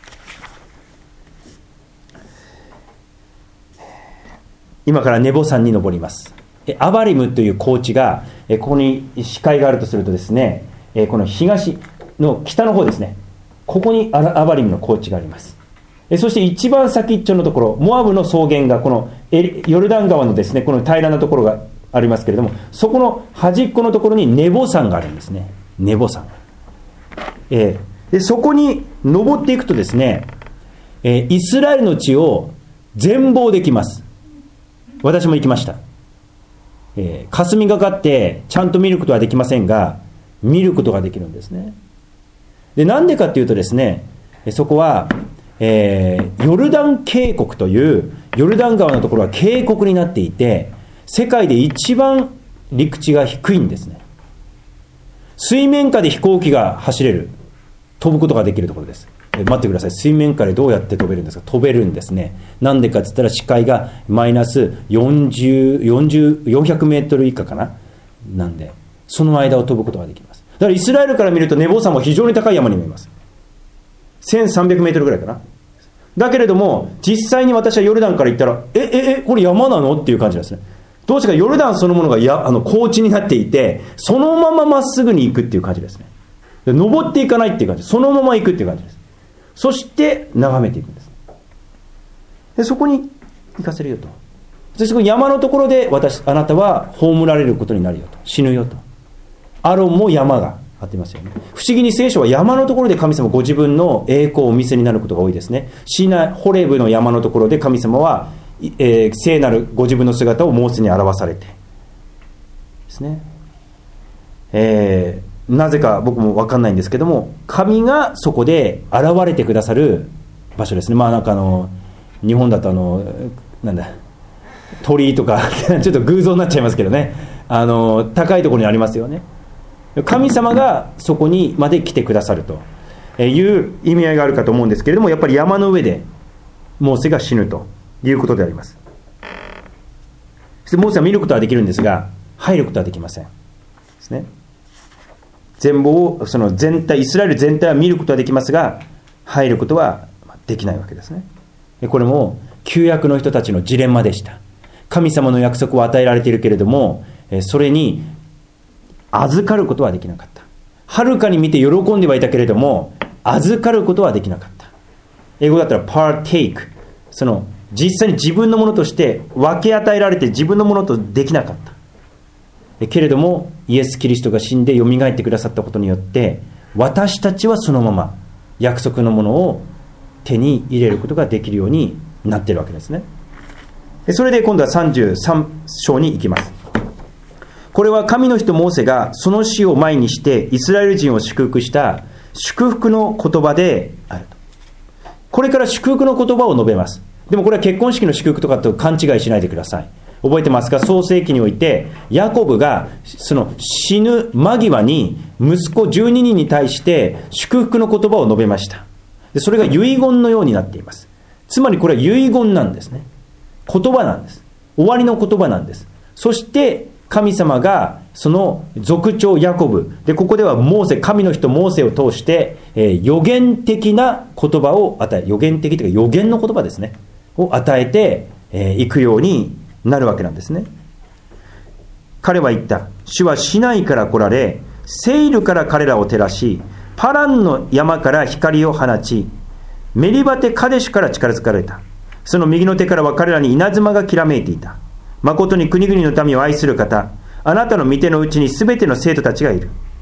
今からネボ山に登ります。アバリムという高地が、ここに視界があるとするとですね、この東の北の方ですね、ここにアバリムの高地があります。そして一番先っちょのところ、モアブの草原がこのヨルダン川のですね、この平らなところがありますけれども、そこの端っこのところにネボ山があるんですね。ネボ山、えー、でそこに登っていくとですね、えー、イスラエルの地を全貌できます。私も行きました。えー、霞がかってちゃんと見ることはできませんが、見ることができるんですね。でなんでかっていうとですね、そこは、えー、ヨルダン渓谷というヨルダン川のところは渓谷になっていて、世界で一番陸地が低いんですね。水面下で飛行機が走れる、飛ぶことができるところです。待ってください。水面下でどうやって飛べるんですか？飛べるんですね。なんでかって言ったら視界がマイナスよんじゅう、よんじゅう、よんひゃくメートル以下かな、なんでその間を飛ぶことができます。だからイスラエルから見るとネボ山も非常に高い山に見えます。せんさんびゃくメートルぐらいかな。だけれども実際に私はヨルダンから行ったらえええこれ山なのっていう感じですね。どうしてかヨルダンそのものがやあの高地になっていて、そのまままっすぐに行くっていう感じですね。で登っていかないっていう感じ、そのまま行くっていう感じです。そして眺めていくんです。でそこに行かせるよと。そして山のところで私あなたは葬られることになるよと、死ぬよと。アロンも山があってますよね。不思議に聖書は山のところで神様ご自分の栄光をお見せになることが多いですね。シナホレブの山のところで神様は、えー、聖なるご自分の姿をモーセに表されてですね、えーなぜか僕も分かんないんですけども、神がそこで現れてくださる場所ですね。まあなんかあの日本だとあのなんだ鳥居とかちょっと偶像になっちゃいますけどね、あの高いところにありますよね。神様がそこにまで来てくださるという意味合いがあるかと思うんですけれども、やっぱり山の上でモーセが死ぬということであります。そしてモーセは見ることはできるんですが入ることはできませんですね。全貌をその全体イスラエル全体は見ることはできますが入ることはできないわけですね。これも旧約の人たちのジレンマでした。神様の約束を与えられているけれども、それに預かることはできなかった。はるかに見て喜んではいたけれども預かることはできなかった。英語だったら partake、 その実際に自分のものとして分け与えられて自分のものとできなかった。けれどもイエス・キリストが死んでよみがえってくださったことによって私たちはそのまま約束のものを手に入れることができるようになっているわけですね。それで今度はさんじゅうさん章に行きます。これは神の人モーセがその死を前にしてイスラエル人を祝福した祝福の言葉であると。これから祝福の言葉を述べます。でもこれは結婚式の祝福とかと勘違いしないでください。覚えてますか？創世記においてヤコブがその死ぬ間際に息子じゅうににんに対して祝福の言葉を述べました。でそれが遺言のようになっています。つまりこれは遺言なんですね。言葉なんです。終わりの言葉なんです。そして神様がその族長ヤコブで、ここではモーセ、神の人モーセを通して、えー、予言的な言葉を与え、予言的というか予言の言葉ですねを与えてい、えー、くようになるわけなんですね。彼は言った。主はシナイから来られ、セイルから彼らを照らし、パランの山から光を放ち、メリバテカデシュから力づかれた。その右の手からは彼らに稲妻がきらめいていた。誠に国々の民を愛する方、あなたの御手のうちにすべての生徒たちがいる。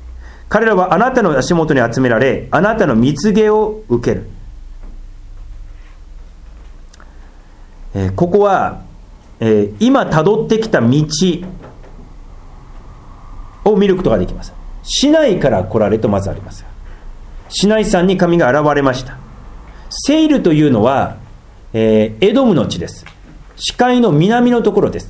彼らはあなたの足元に集められ、あなたの蜜毛を受ける。えー、ここは、えー、今たどってきた道を見ることができます。シナイから来られとまずあります。シナイ山に神が現れました。セイルというのは、えー、エドムの地です。死海の南のところです。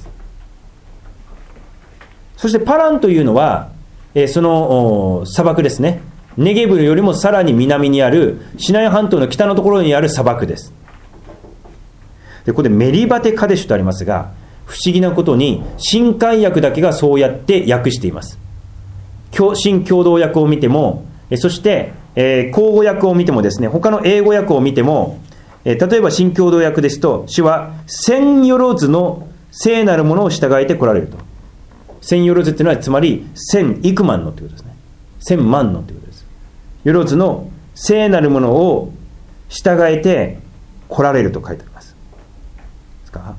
そしてパランというのは、えー、その砂漠ですね。ネゲブよりもさらに南にあるシナイ半島の北のところにある砂漠です。でここでメリバテカデシュとありますが、不思議なことに新海訳だけがそうやって訳しています。新共同訳を見ても、そして、えー、口語訳を見てもですね、他の英語訳を見ても、えー、例えば新共同訳ですと、主は千よずの聖なるものを従えて来られると。千よずっていうのはつまり千幾万のということですね。千万のということです。よずの聖なるものを従えて来られると書いてあります。ですか。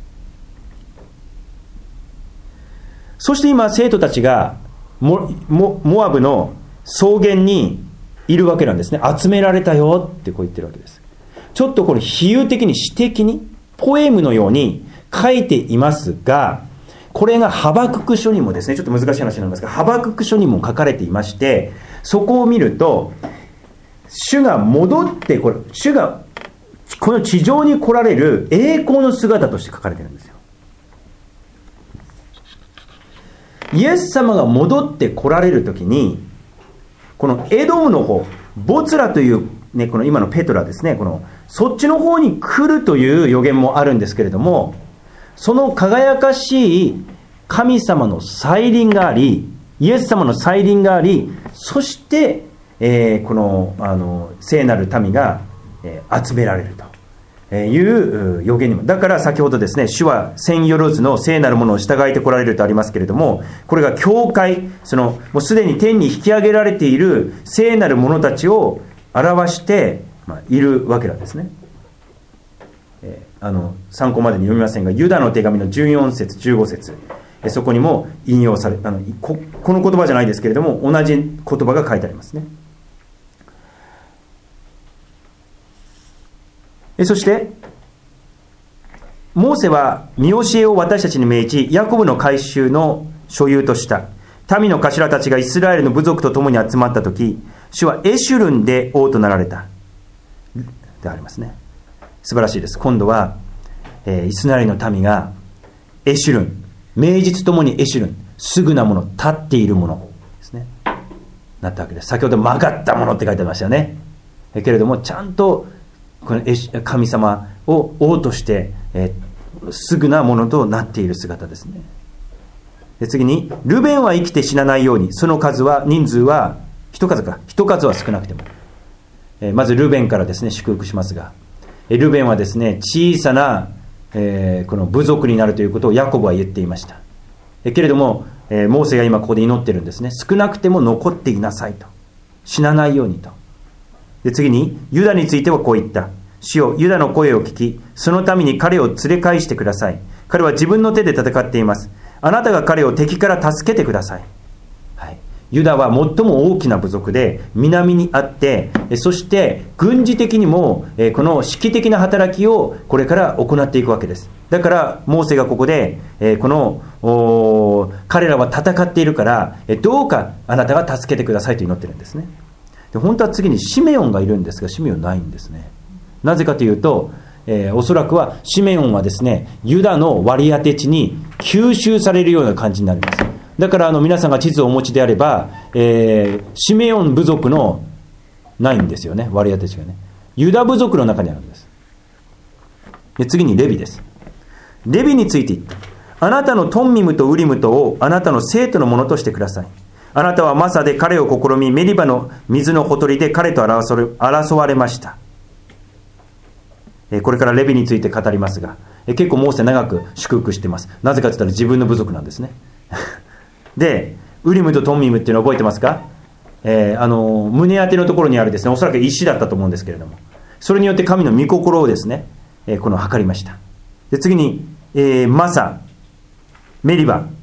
そして今生徒たちがモ, モ, モアブの草原にいるわけなんですね。集められたよってこう言ってるわけです。ちょっとこれ比喩的に詩的にポエムのように書いていますが、これがハバクク書にもですね、ちょっと難しい話なんですが、ハバクク書にも書かれていまして、そこを見ると主が戻ってこれ主がこの地上に来られる栄光の姿として書かれているんですよ。イエス様が戻って来られるときに、このエドムの方、ボツラという、ね、この今のペトラですね、このそっちの方に来るという予言もあるんですけれども、その輝かしい神様の再臨があり、イエス様の再臨があり、そして、えー、この、あの聖なる民が、えー、集められるという予言にも、だから先ほどですね、主は千よずの聖なるものを従えてこられるとありますけれども、これが教会、そのもうすでに天に引き上げられている聖なる者たちを表して、まあ、いるわけなんですね。えー、あの参考までに読みませんが、ユダの手紙のじゅうよん節じゅうご節、えー、そこにも引用され、あの こ, この言葉じゃないですけれども同じ言葉が書いてありますね。そしてモーセは見教えを私たちに命じ、ヤコブの改宗の所有とした民の頭たちがイスラエルの部族と共に集まったとき、主はエシュルンで王となられたでありますね。素晴らしいです。今度は、えー、イスラエルの民がエシュルン、名実ともにエシュルン、すぐなもの、立っているものですね、なったわけです。先ほど曲がったものって書いてましたよね。けれどもちゃんとこの神様を王として、えー、すぐなものとなっている姿ですね。で次に、ルベンは生きて死なないように、その数は人数は一数か一数は少なくても、えー、まずルベンからですね祝福しますが、えー、ルベンはですね小さな、えー、この部族になるということをヤコブは言っていました。えー、けれども、えー、モーセが今ここで祈ってるんですね。少なくても残っていなさいと、死なないようにと。で次にユダについてはこう言った。主よ、ユダの声を聞き、そのために彼を連れ返してください。彼は自分の手で戦っています。あなたが彼を敵から助けてください。はい、ユダは最も大きな部族で南にあって、そして軍事的にもこの指揮的な働きをこれから行っていくわけです。だからモーセがここでこの彼らは戦っているからどうかあなたが助けてくださいと祈ってるんですね。で本当は次にシメオンがいるんですが、シメオンないんですね。なぜかというと、えー、おそらくはシメオンはですねユダの割り当て地に吸収されるような感じになります。だからあの皆さんが地図をお持ちであれば、えー、シメオン部族のないんですよね、割り当て地がね。ユダ部族の中にあるんです。で次にレビです。レビについて言った。あなたのトンミムとウリムとをあなたの生徒のものとしてください。あなたはマサで彼を試み、メリバの水のほとりで彼と争われました。これからレビについて語りますが、結構モーセ長く祝福しています。なぜかといったら自分の部族なんですね。でウリムとトンミムっていうのを覚えてますか？えー、あの胸当てのところにあるですね、おそらく石だったと思うんですけれども、それによって神の御心をですね、えー、この測りました。で次に、えー、マサ、メリバ、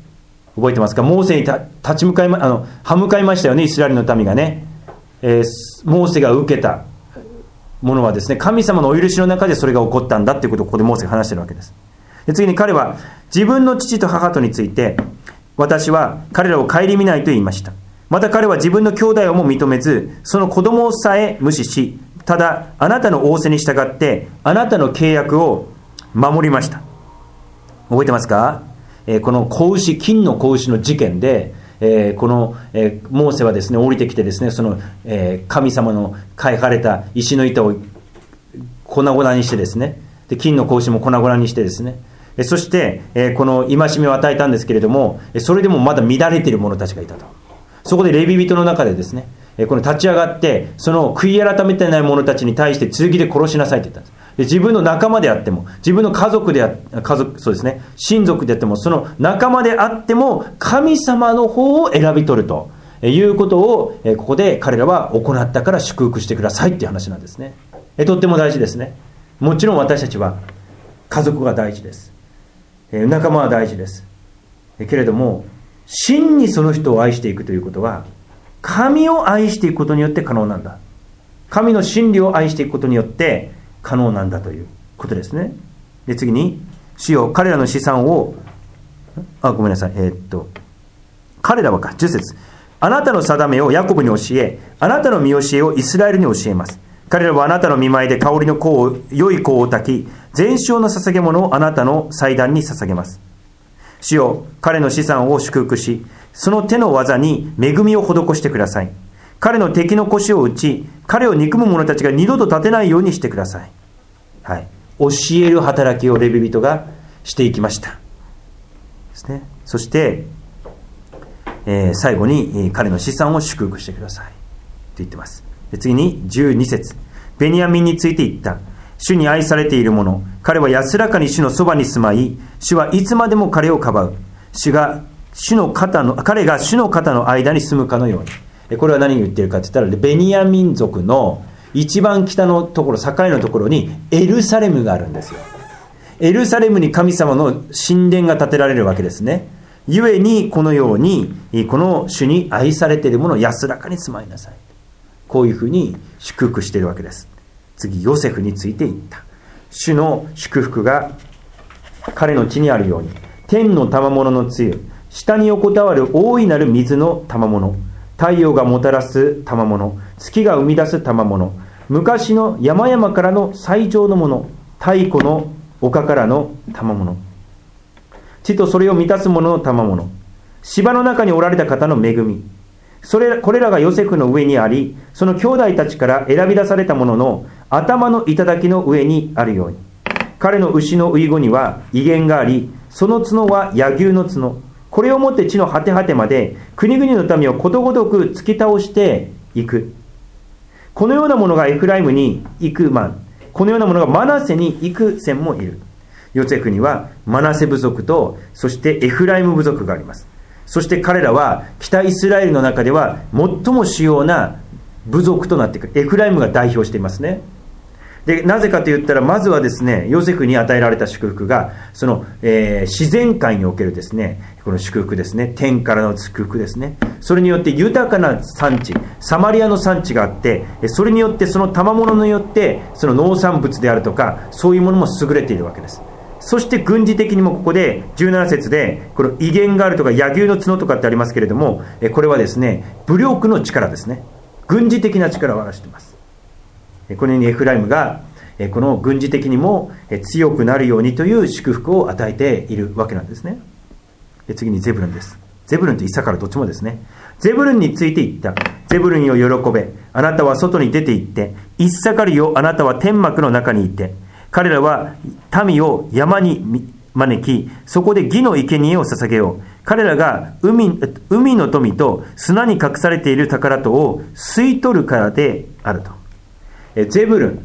覚えてますか？モーセに立ち向かいま、あの歯向かいましたよね、イスラエルの民がね。えー、モーセが受けたものはですね、神様のお許しの中でそれが起こったんだということをここでモーセが話しているわけです。で、次に彼は自分の父と母とについて、私は彼らを顧みないと言いました。また彼は自分の兄弟をも認めず、その子供さえ無視し、ただあなたの仰せに従ってあなたの契約を守りました。覚えてますか？えー、この子牛、金の子牛の事件で、えー、この、えー、モーセはですね、降りてきてですね、その、えー、神様の書かれた石の板を粉々にしてですね、で金の子牛も粉々にしてですね、えー、そして、えー、この戒めを与えたんですけれども、それでもまだ乱れている者たちがいたと。そこでレビ人の中でですね、えー、この立ち上がってその悔い改めてない者たちに対して剣で殺しなさいって言ったんです。で、自分の仲間であっても、自分の家族であ家族そうですね、親族であっても、その仲間であっても神様の方を選び取るということを、ここで彼らは行ったから祝福してくださいっていう話なんですね。えとっても大事ですね。もちろん私たちは家族が大事です。仲間は大事です。けれども、真にその人を愛していくということは、神を愛していくことによって可能なんだ。神の真理を愛していくことによって可能なんだということですね。で、次に、主よ彼らの資産を、あ、ごめんなさい、えー、っと、彼らはか、じゅっ節、あなたの定めをヤコブに教え、あなたの見教えをイスラエルに教えます。彼らはあなたの見舞いで香りの香を、良い香を焚き、全焼の捧げ物をあなたの祭壇に捧げます。主よ彼の資産を祝福し、その手の技に恵みを施してください。彼の敵の腰を打ち、彼を憎む者たちが二度と立てないようにしてください。はい、教える働きをレビ人がしていきましたですね。そして、えー、最後に、えー、彼の資産を祝福してくださいと言ってます。で、次にじゅうに節、ベニヤミンについて言った。主に愛されている者、彼は安らかに主のそばに住まい、主はいつまでも彼をかばう。主が主の肩の彼が主の肩の間に住むかのように。これは何を言っているかといったら、ベニヤミン族の一番北のところ、境のところにエルサレムがあるんですよ。エルサレムに神様の神殿が建てられるわけですね。ゆえにこのように、この主に愛されている者を安らかに住まいなさい、こういうふうに祝福しているわけです。次、ヨセフについて言った。主の祝福が彼の地にあるように、天の賜物の露、下に横たわる大いなる水の賜物、太陽がもたらす賜物、月が生み出す賜物、昔の山々からの最上のもの、太古の丘からの賜物、地とそれを満たすものの賜物、芝の中におられた方の恵み、それこれらがヨセフの上にあり、その兄弟たちから選び出されたものの頭の頂の上にあるように、彼の牛の遺語には威厳があり、その角は野牛の角、これをもって地の果て果てまで国々の民をことごとく突き倒していく。このようなものがエフライムに行くマン、このようなものがマナセに行く線もいる。ヨセフにはマナセ部族と、そしてエフライム部族があります。そして彼らは北イスラエルの中では最も主要な部族となっていく。エフライムが代表していますね。で、なぜかと言ったら、まずはですね、ヨセフに与えられた祝福がその、えー、自然界におけるですね、この祝福ですね、天からの祝福ですね。それによって豊かな産地、サマリアの産地があって、それによってその賜物によってその農産物であるとか、そういうものも優れているわけです。そして軍事的にもここでじゅうなな節でこの威厳があるとか野牛の角とかってありますけれども、これはですね、武力の力ですね。軍事的な力を表しています。このようにエフライムがこの軍事的にも強くなるようにという祝福を与えているわけなんですね。次にゼブルンです。ゼブルンとイサカルどっちもですね。ゼブルンについて言った。ゼブルンよ喜べ、あなたは外に出て行って、イサカルよ、あなたは天幕の中にいて。彼らは民を山に招き、そこで義の生贄を捧げよう。彼らが 海, 海の富と砂に隠されている宝とを吸い取るからであると。えゼブルン、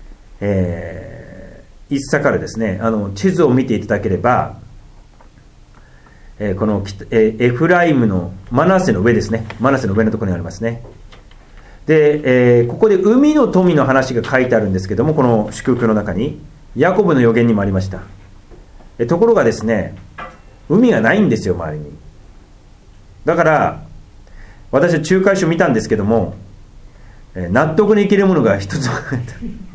えー、イッサカルですね。あの地図を見ていただければ、えー、この、えー、エフライムのマナセの上ですね。マナセの上のところにありますね。で、えー、ここで海の富の話が書いてあるんですけども、この祝福の中にヤコブの予言にもありました。えところがですね、海がないんですよ、周りに。 だから私は仲介書見たんですけども、納得にいけるものが一つもなかった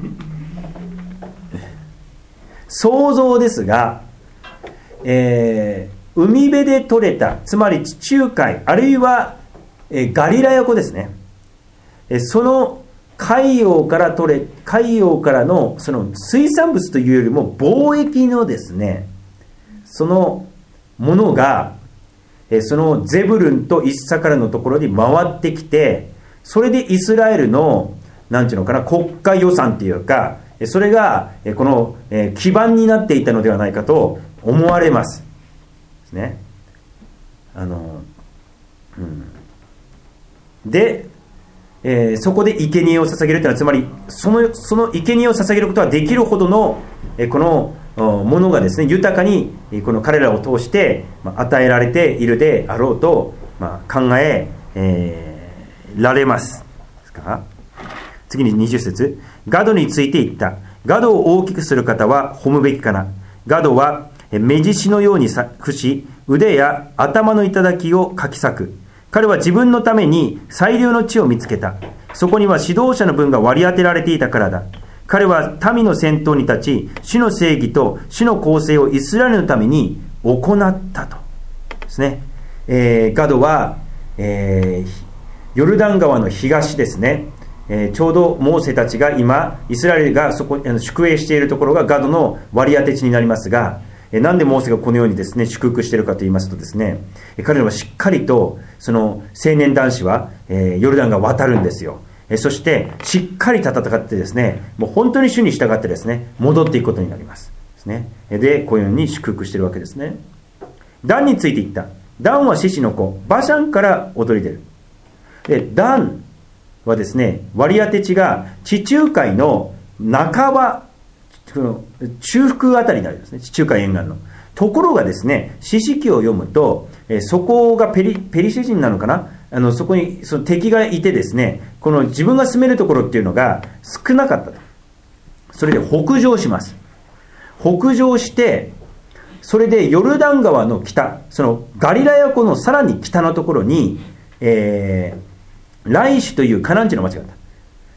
想像ですが、えー、海辺で取れた、つまり地中海あるいは、えー、ガリラヤ湖ですね、えー、その海洋から取れ海洋からのその水産物というよりも貿易のですね、そのものが、えー、そのゼブルンとイッサカルのところに回ってきて、それでイスラエルのなんていうのかな、国家予算というか、それがこの基盤になっていたのではないかと思われますですね。あの、うん、で、えー、そこで生贄を捧げるというのは、つまりそのその生贄を捧げることができるほどのこのものがですね、豊かにこの彼らを通して与えられているであろうと、まあ、考ええー、られますですか。次ににじゅっ節、ガドについて言った。ガドを大きくする方は褒むべきかな。ガドは目獅のように伏し、腕や頭の頂をかき裂く。彼は自分のために最良の地を見つけた。そこには指導者の分が割り当てられていたからだ。彼は民の先頭に立ち、主の正義と主の公正をイスラエルのために行ったとですね。えー、ガドは、えー、ヨルダン川の東ですね、えー、ちょうどモーセたちが今イスラエルがそこ宿営しているところがガドの割り当て地になりますが、えー、なんでモーセがこのようにですね祝福しているかと言いますとですね、えー、彼らはしっかりとその青年男子は、えー、ヨルダンが渡るんですよ。えー、そしてしっかり戦ってですね、もう本当に主に従ってですね戻っていくことになりますですね。でこういうように祝福しているわけですね。ダンについて言った。ダンはシシの子バシャンから躍り出る。でダンはですね、割り当て地が地中海の半ば、中腹あたりになりますね、地中海沿岸の。ところがですね、詩式を読むと、えー、そこがペリ、ペリシテ人なのかな、あのそこにその敵がいてですね、この自分が住めるところっていうのが少なかったと。それで北上します。北上して、それでヨルダン川の北、そのガリラヤ湖のさらに北のところに、えーライシュというカナン地の町があった。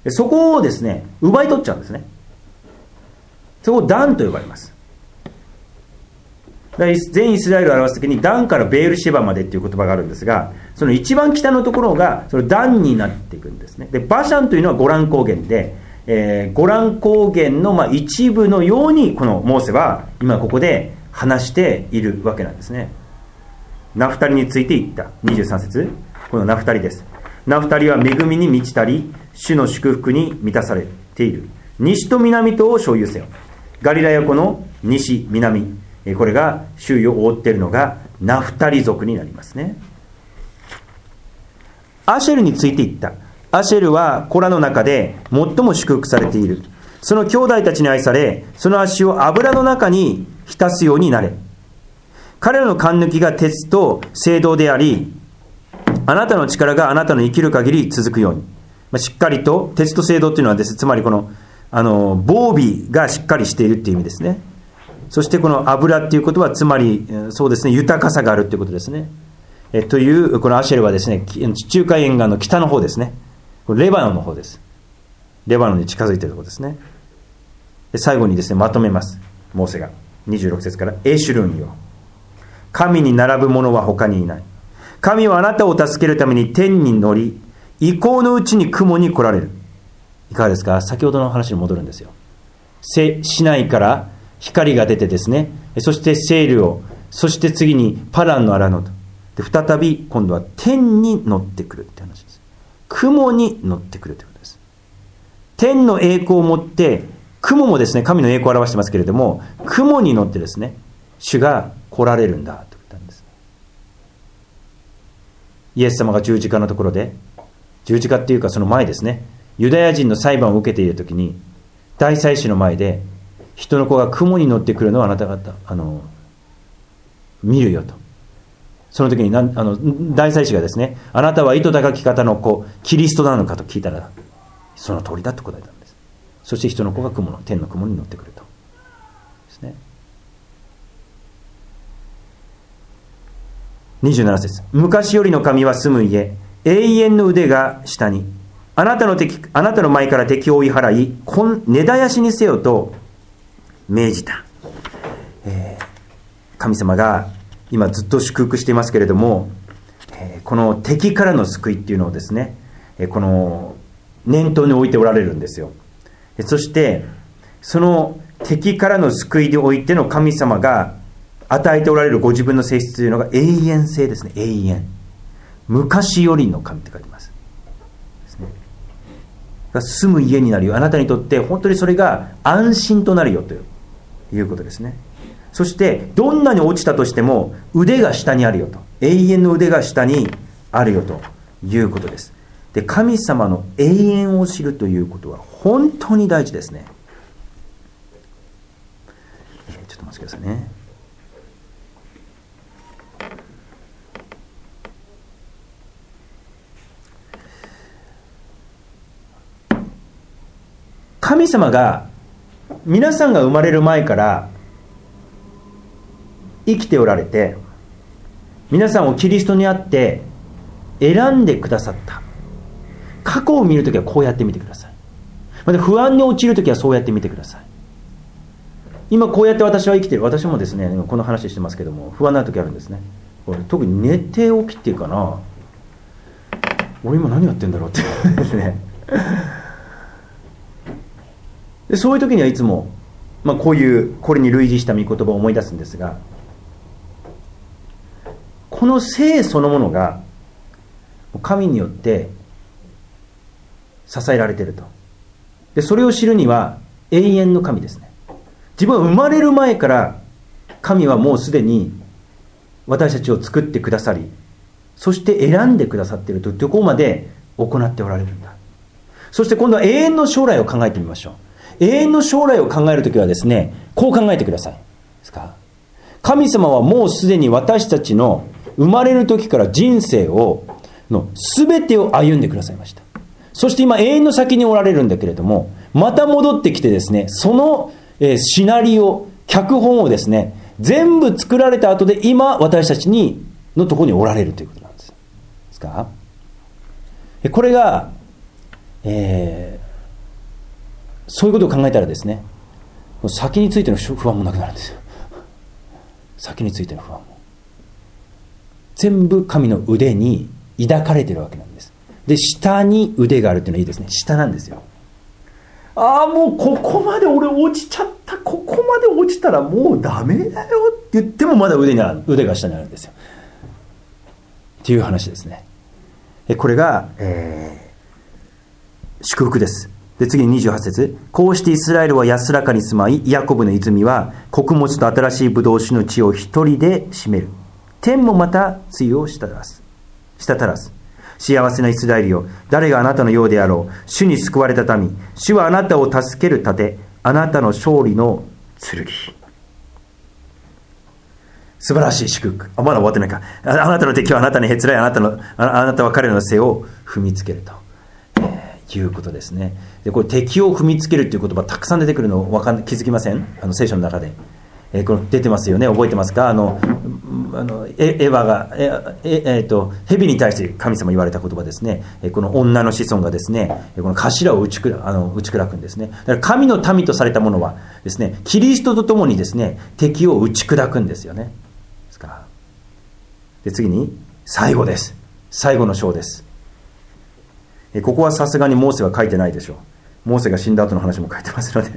そこをですね奪い取っちゃうんですね。そこをダンと呼ばれます。全イスラエルを表すときにダンからベールシェバまでっていう言葉があるんですが、その一番北のところがそのダンになっていくんですね。でバシャンというのはゴラン高原で、えー、ゴラン高原のまあ一部のようにこのモーセは今ここで話しているわけなんですね。ナフタリについて言ったにじゅうさん節、このナフタリです。ナフタリは恵みに満ちたり、主の祝福に満たされている。西と南とを所有せよ。ガリラヤ湖の西、南、これが周囲を覆っているのがナフタリ族になりますね。アシェルについて言った。アシェルはコラの中で最も祝福されている。その兄弟たちに愛され、その足を油の中に浸すようになれ。彼らの勘抜きが鉄と青銅であり、あなたの力があなたの生きる限り続くように、まあ、しっかりと鉄と青銅というのはですね、つまりこのあの防備がしっかりしているという意味ですね。そしてこの油っていうことはつまりそうですね、豊かさがあるということですね。えというこのアシェルはですね、地中海沿岸の北の方ですね。これレバノンの方です。レバノンに近づいているところですね。で最後にですねまとめます。モーセがにじゅうろく節から、エシュルンよ、神に並ぶ者は他にいない。神はあなたを助けるために天に乗り、異光のうちに雲に来られる。いかがですか。先ほどの話に戻るんですよ。市内から光が出てですね、そしてセールを、そして次にパランの荒野と、で再び今度は天に乗ってくるって話です。雲に乗ってくるということです。天の栄光を持って、雲もですね神の栄光を表してますけれども、雲に乗ってですね主が来られるんだと言ったんです。イエス様が十字架のところで、十字架っていうかその前ですね、ユダヤ人の裁判を受けているときに、大祭司の前で人の子が雲に乗ってくるのをあなた方あの見るよと。その時になんあの大祭司がですね、あなたは糸高き方の子キリストなのかと聞いたら、その通りだと答えたんです。そして人の子が雲の天の雲に乗ってくるとですね。 にじゅうなな節、昔よりの神は住む家、永遠の腕が下に、あなたの敵、あなたの前から敵を追い払い、根絶やしにせよと命じた。えー、神様が今ずっと祝福していますけれども、えー、この敵からの救いっていうのをですね、えー、この念頭に置いておられるんですよ。そしてその敵からの救いにおいての神様が与えておられるご自分の性質というのが永遠性ですね。永遠、昔よりの神って書いてますですね。が住む家になるよ、あなたにとって本当にそれが安心となるよということですね。そしてどんなに落ちたとしても腕が下にあるよと、永遠の腕が下にあるよということです。で、神様の永遠を知るということは本当に大事ですね。ちょっと待ってくださいね。神様が皆さんが生まれる前から生きておられて、皆さんをキリストにあって選んでくださった。過去を見るときはこうやって見てください。また不安に陥るときはそうやって見てください。今こうやって私は生きている。私もですね、この話してますけども、不安な時あるんですね。特に寝て起きてかな、俺今何やってんだろうってですね。でそういう時にはいつも、まあ、こういうこれに類似した御言葉を思い出すんですが、この生そのものが神によって支えられていると。でそれを知るには永遠の神ですね。自分は生まれる前から神はもうすでに私たちを作ってくださり、そして選んでくださっているというところまで行っておられるんだ。そして今度は永遠の将来を考えてみましょう。永遠の将来を考えるときはですね、こう考えてください。ですか？神様はもうすでに私たちの生まれる時から人生をの全てを歩んでくださいました。そして今永遠の先におられるんだけれども、また戻ってきてですね、その、えー、シナリオ、脚本をですね、全部作られた後で今私たちにのところにおられるということなんです。ですか？これが、えーそういうことを考えたらですね、先についての不安もなくなるんですよ。先についての不安も全部神の腕に抱かれているわけなんです。で、下に腕があるっていうのはいいですね。下なんですよ。ああ、もうここまで俺落ちちゃった、ここまで落ちたらもうダメだよって言ってもまだ腕にある、腕が下にあるんですよっていう話ですね。これが、えー、祝福です。で次ににじゅうはち節、こうしてイスラエルは安らかに住まい、ヤコブの泉は穀物と新しいブドウ酒の地を一人で占める。天もまた露を滴らす。滴らす。幸せなイスラエルよ、誰があなたのようであろう。主に救われた民、主はあなたを助ける盾、あなたの勝利の剣。素晴らしい祝福。あ、まだ終わってないか。あなたの敵はあなたにへつらい、あなたのあなたは彼の背を踏みつけると。いうことですね。でこれ敵を踏みつけるという言葉たくさん出てくるのをわかん気づきません？あの聖書の中で、えー、この出てますよね。覚えてますか？あのあのエエヴァがえええー、と蛇に対して神様言われた言葉ですね。えー、この女の子孫がですね、この頭を打ち砕あの打ち砕くんですね。だから神の民とされたものはですね、キリストとともにですね、敵を打ち砕くんですよね。ですからで次に最後です。最後の章です。ここはさすがにモーセは書いてないでしょう。モーセが死んだ後の話も書いてますので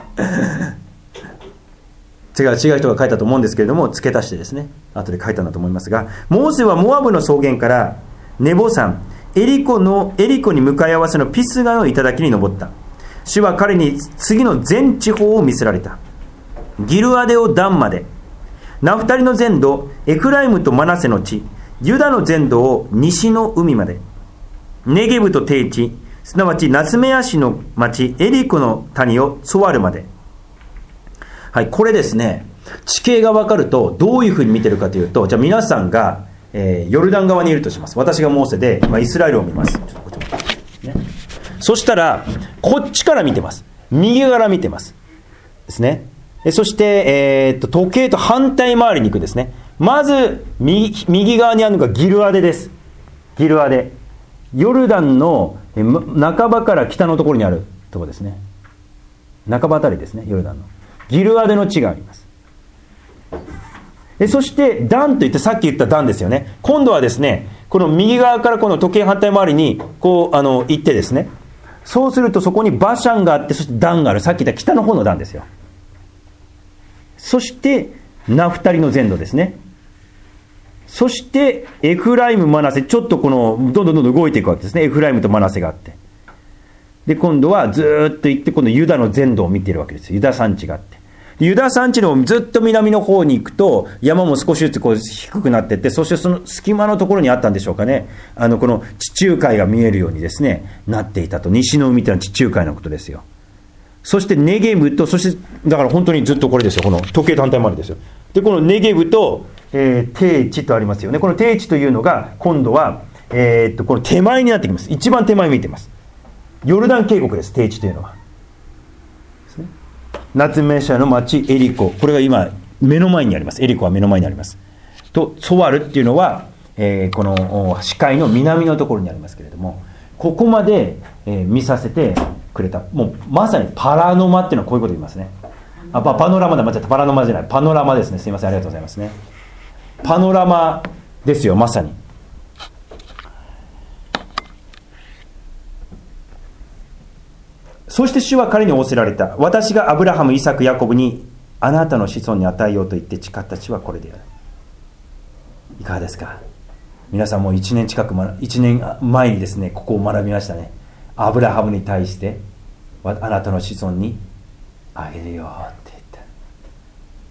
違う違う人が書いたと思うんですけれども、付け足してですね、後で書いたんだと思いますが、モーセはモアブの草原からネボ山エリコのエリコに向かい合わせのピスガの頂に登った。主は彼に次の全地方を見せられた。ギルアデをダンまで、ナフタリの全土、エフライムとマナセの地、ユダの全土を西の海まで、ネゲブと低地、すなわちナツメヤ市の町エリコの谷をツワルまで。はい、これですね、地形が分かるとどういうふうに見てるかというと、じゃあ皆さんが、えー、ヨルダン側にいるとします。私がモーセで、まあ、イスラエルを見ます。ちょっとこっちも、ね、そしたらこっちから見てます。右から見てますですね。そして、えー、っと時計と反対回りに行くですね。 まず 右, 右側にあるのがギルアデです。ギルアデ、ヨルダンの半ばから北のところにあるところですね。半ばあたりですね、ヨルダンのギルアデの地があります。でそしてダンといって、さっき言ったダンですよね。今度はですね、この右側からこの時計反対回りにこうあの行ってですね、そうするとそこにバシャンがあって、そしてダンがある。さっき言った北の方のダンですよ。そしてナフタリの全土ですね。そしてエフライム、マナセ、ちょっとこのどんどんどんどん動いていくわけですね。エフライムとマナセがあって、で今度はずーっと行って、今度ユダの全土を見ているわけです。ユダ山地があって、ユダ山地のずっと南の方に行くと山も少しずつこう低くなっていって、そしてその隙間のところにあったんでしょうかね、あのこの地中海が見えるようにですねなっていたと。西の海というのは地中海のことですよ。そしてネゲブと、そしてだから本当にずっとこれですよ、この時計反対までですよ。でこのネゲブと、えー、低地とありますよね。この低地というのが今度は、えー、っとこの手前になってきます。一番手前見てます。ヨルダン渓谷です、低地というのはですね。ナツメシャの町エリコ、これが今目の前にあります。エリコは目の前にありますと、ソワルっていうのは、えー、この視界の南のところにありますけれども、ここまで、えー、見させてくれた。もうまさにパラノマっていうのはこういうことを言いますね。あ、パ, パノラマだ、間違った、パラノマじゃない、パノラマですね。すいません、ありがとうございますね。パノラマですよ、まさに。そして主は彼に仰せられた。私がアブラハム、イサク、ヤコブにあなたの子孫に与えようと言って誓った地はこれである。いかがですか皆さん。もういちねん近く、いちねんまえにですねここを学びましたね。アブラハムに対してあなたの子孫にあげるよって言った。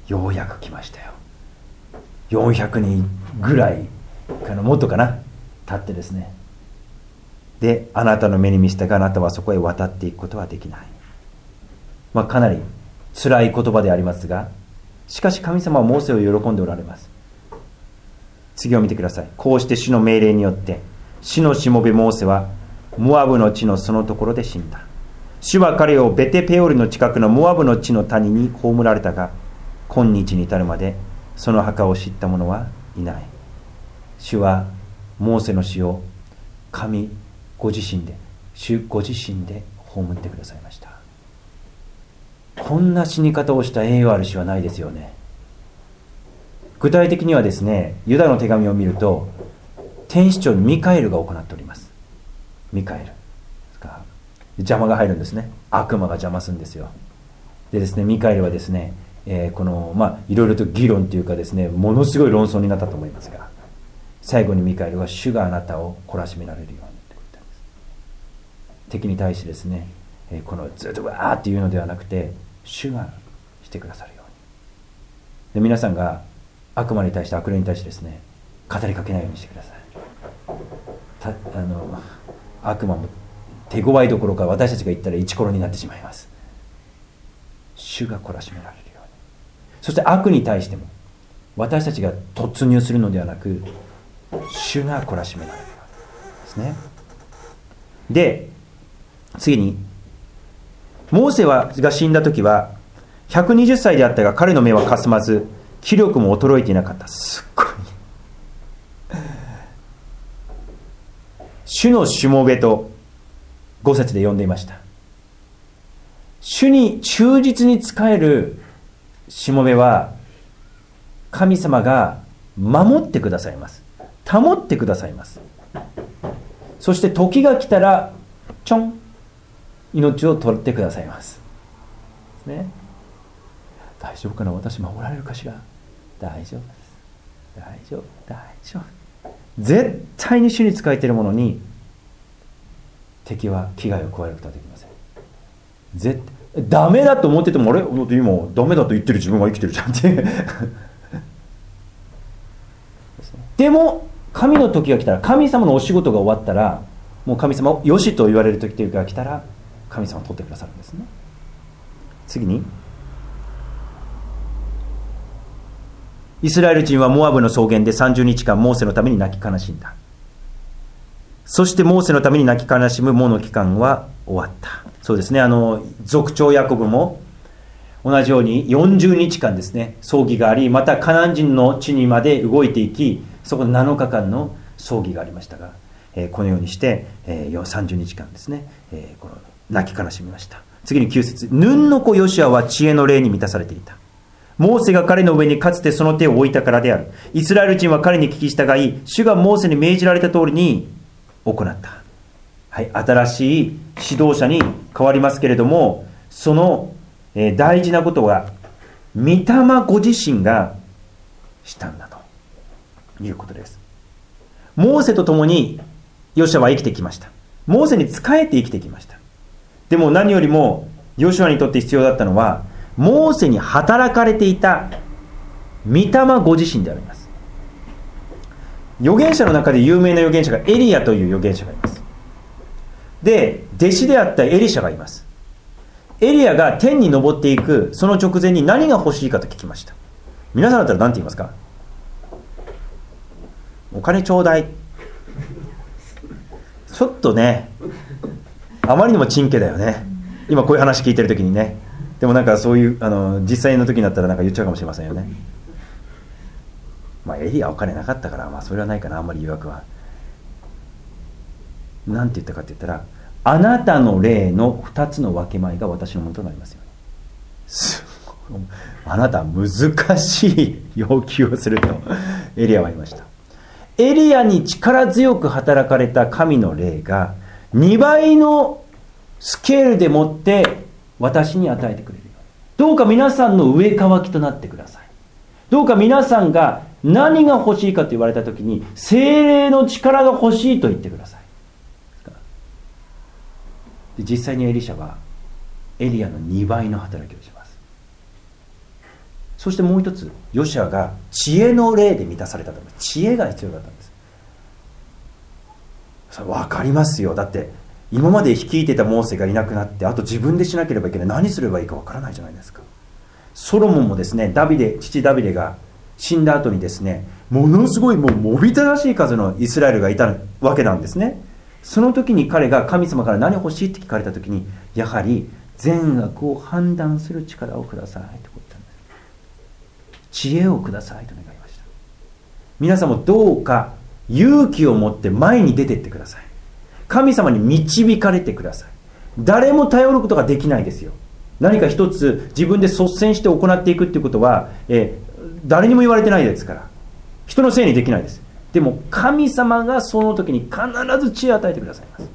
ようやく来ましたよ。よんひゃくにんぐらいかな、もっとかな、経ってですね、であなたの目に見せたがあなたはそこへ渡っていくことはできない。まあかなり辛い言葉でありますが、しかし神様はモーセを喜んでおられます。次を見てください。こうして主の命令によって死のしもべモーセはモアブの地のそのところで死んだ。主は彼をベテペオルの近くのモアブの地の谷に葬られたが、今日に至るまでその墓を知った者はいない。主はモーセの死を神ご自身で、主ご自身で葬ってくださいました。こんな死に方をした栄誉ある死はないですよね。具体的にはですね、ユダの手紙を見ると天使長にミカエルが行っております。ミカエル邪魔が入るんですね。悪魔が邪魔するんですよ。でですね、ミカエルはですね、えー、このまあいろいろと議論というかですね、ものすごい論争になったと思いますが、最後にミカエルは主があなたを懲らしめられるようにって言ったんです。敵に対してですね、えー、このずっとわーっていうのではなくて、主がしてくださるように。で皆さんが悪魔に対して、悪霊に対してですね語りかけないようにしてください。たあの悪魔も手強いどころか、私たちが言ったらイチコロになってしまいます。主が懲らしめられるように。そして悪に対しても私たちが突入するのではなく、主が懲らしめられるようにですね。で次に、モーセはが死んだ時はひゃくにじゅっさいであったが、彼の目はかすまず気力も衰えていなかった。すっごい主のしもべとご節で呼んでいました。主に忠実に仕えるしもべは神様が守ってくださいます。保ってくださいます。そして時が来たらちょん、命を取ってくださいます、ね、大丈夫かな、私守られるかしら。大丈夫です。大丈夫、大丈夫。絶対に主に仕えているものに敵は危害を加えることはできません。絶対ダメだと思ってても、あれ今ダメだと言ってる自分が生きてるじゃんってでも神の時が来たら、神様のお仕事が終わったら、もう神様をよしと言われる時が来たら、神様を取ってくださるんですね。次に、イスラエル人はモアブの草原でさんじゅうにちかんモーセのために泣き悲しんだ。そしてモーセのために泣き悲しむモの期間は終わった。そうですね、あの族長ヤコブも同じようによんじゅうにちかんですね、葬儀があり、またカナン人の地にまで動いていき、そこでなのかかんの葬儀がありましたが、えー、このようにして、えー、さんじゅうにちかんですね、えー、この泣き悲しみました。次にきゅう節、ヌンの子ヨシュアは知恵の霊に満たされていた。モーセが彼の上にかつてその手を置いたからである。イスラエル人は彼に聞き従い、主がモーセに命じられた通りに行った。はい、新しい指導者に変わりますけれども、その、えー、大事なことは御霊ご自身がしたんだということです。モーセと共にヨシュアは生きてきました。モーセに仕えて生きてきました。でも何よりもヨシュアにとって必要だったのは、モーセに働かれていた御霊ご自身であります。預言者の中で有名な預言者がエリアという預言者がいます。で、弟子であったエリシャがいます。エリアが天に昇っていくその直前に何が欲しいかと聞きました。皆さんだったら何て言いますか？お金ちょうだい。ちょっとね、あまりにもちんけだよね。今こういう話聞いてるときにね。でもなんかそういうあの実際の時になったらなんか言っちゃうかもしれませんよね。まあエリアはお金なかったから、まあそれはないかな、あんまり誘惑は。なんて言ったかって言ったら、あなたの霊のふたつの分け前が私のものとなりますよね。すごい、あなたは難しい要求をするとエリアは言いました。エリアに力強く働かれた神の霊がにばいのスケールでもって私に与えてくれるように、どうか皆さんの上渇きとなってください。どうか皆さんが何が欲しいかと言われたときに、聖霊の力が欲しいと言ってください。で実際にエリシャはエリアのにばいの働きをします。そしてもう一つ、ヨシュアが知恵の霊で満たされたと。知恵が必要だったんです。それ分かりますよ。だって今まで率いてたモーセがいなくなって、あと自分でしなければいけない、何すればいいか分からないじゃないですか。ソロモンもですね、ダビデ父ダビデが死んだ後にですね、ものすごいもうもびただしい数のイスラエルがいたわけなんですね。その時に彼が神様から何欲しいって聞かれた時に、やはり善悪を判断する力をくださいと言ったんです。知恵をくださいと願いました。皆さんもどうか勇気を持って前に出てってください。神様に導かれてください。誰も頼ることができないですよ。何か一つ自分で率先して行っていくっていうことは、えー、誰にも言われてないですから、人のせいにできないです。でも神様がその時に必ず知恵を与えてくださいます。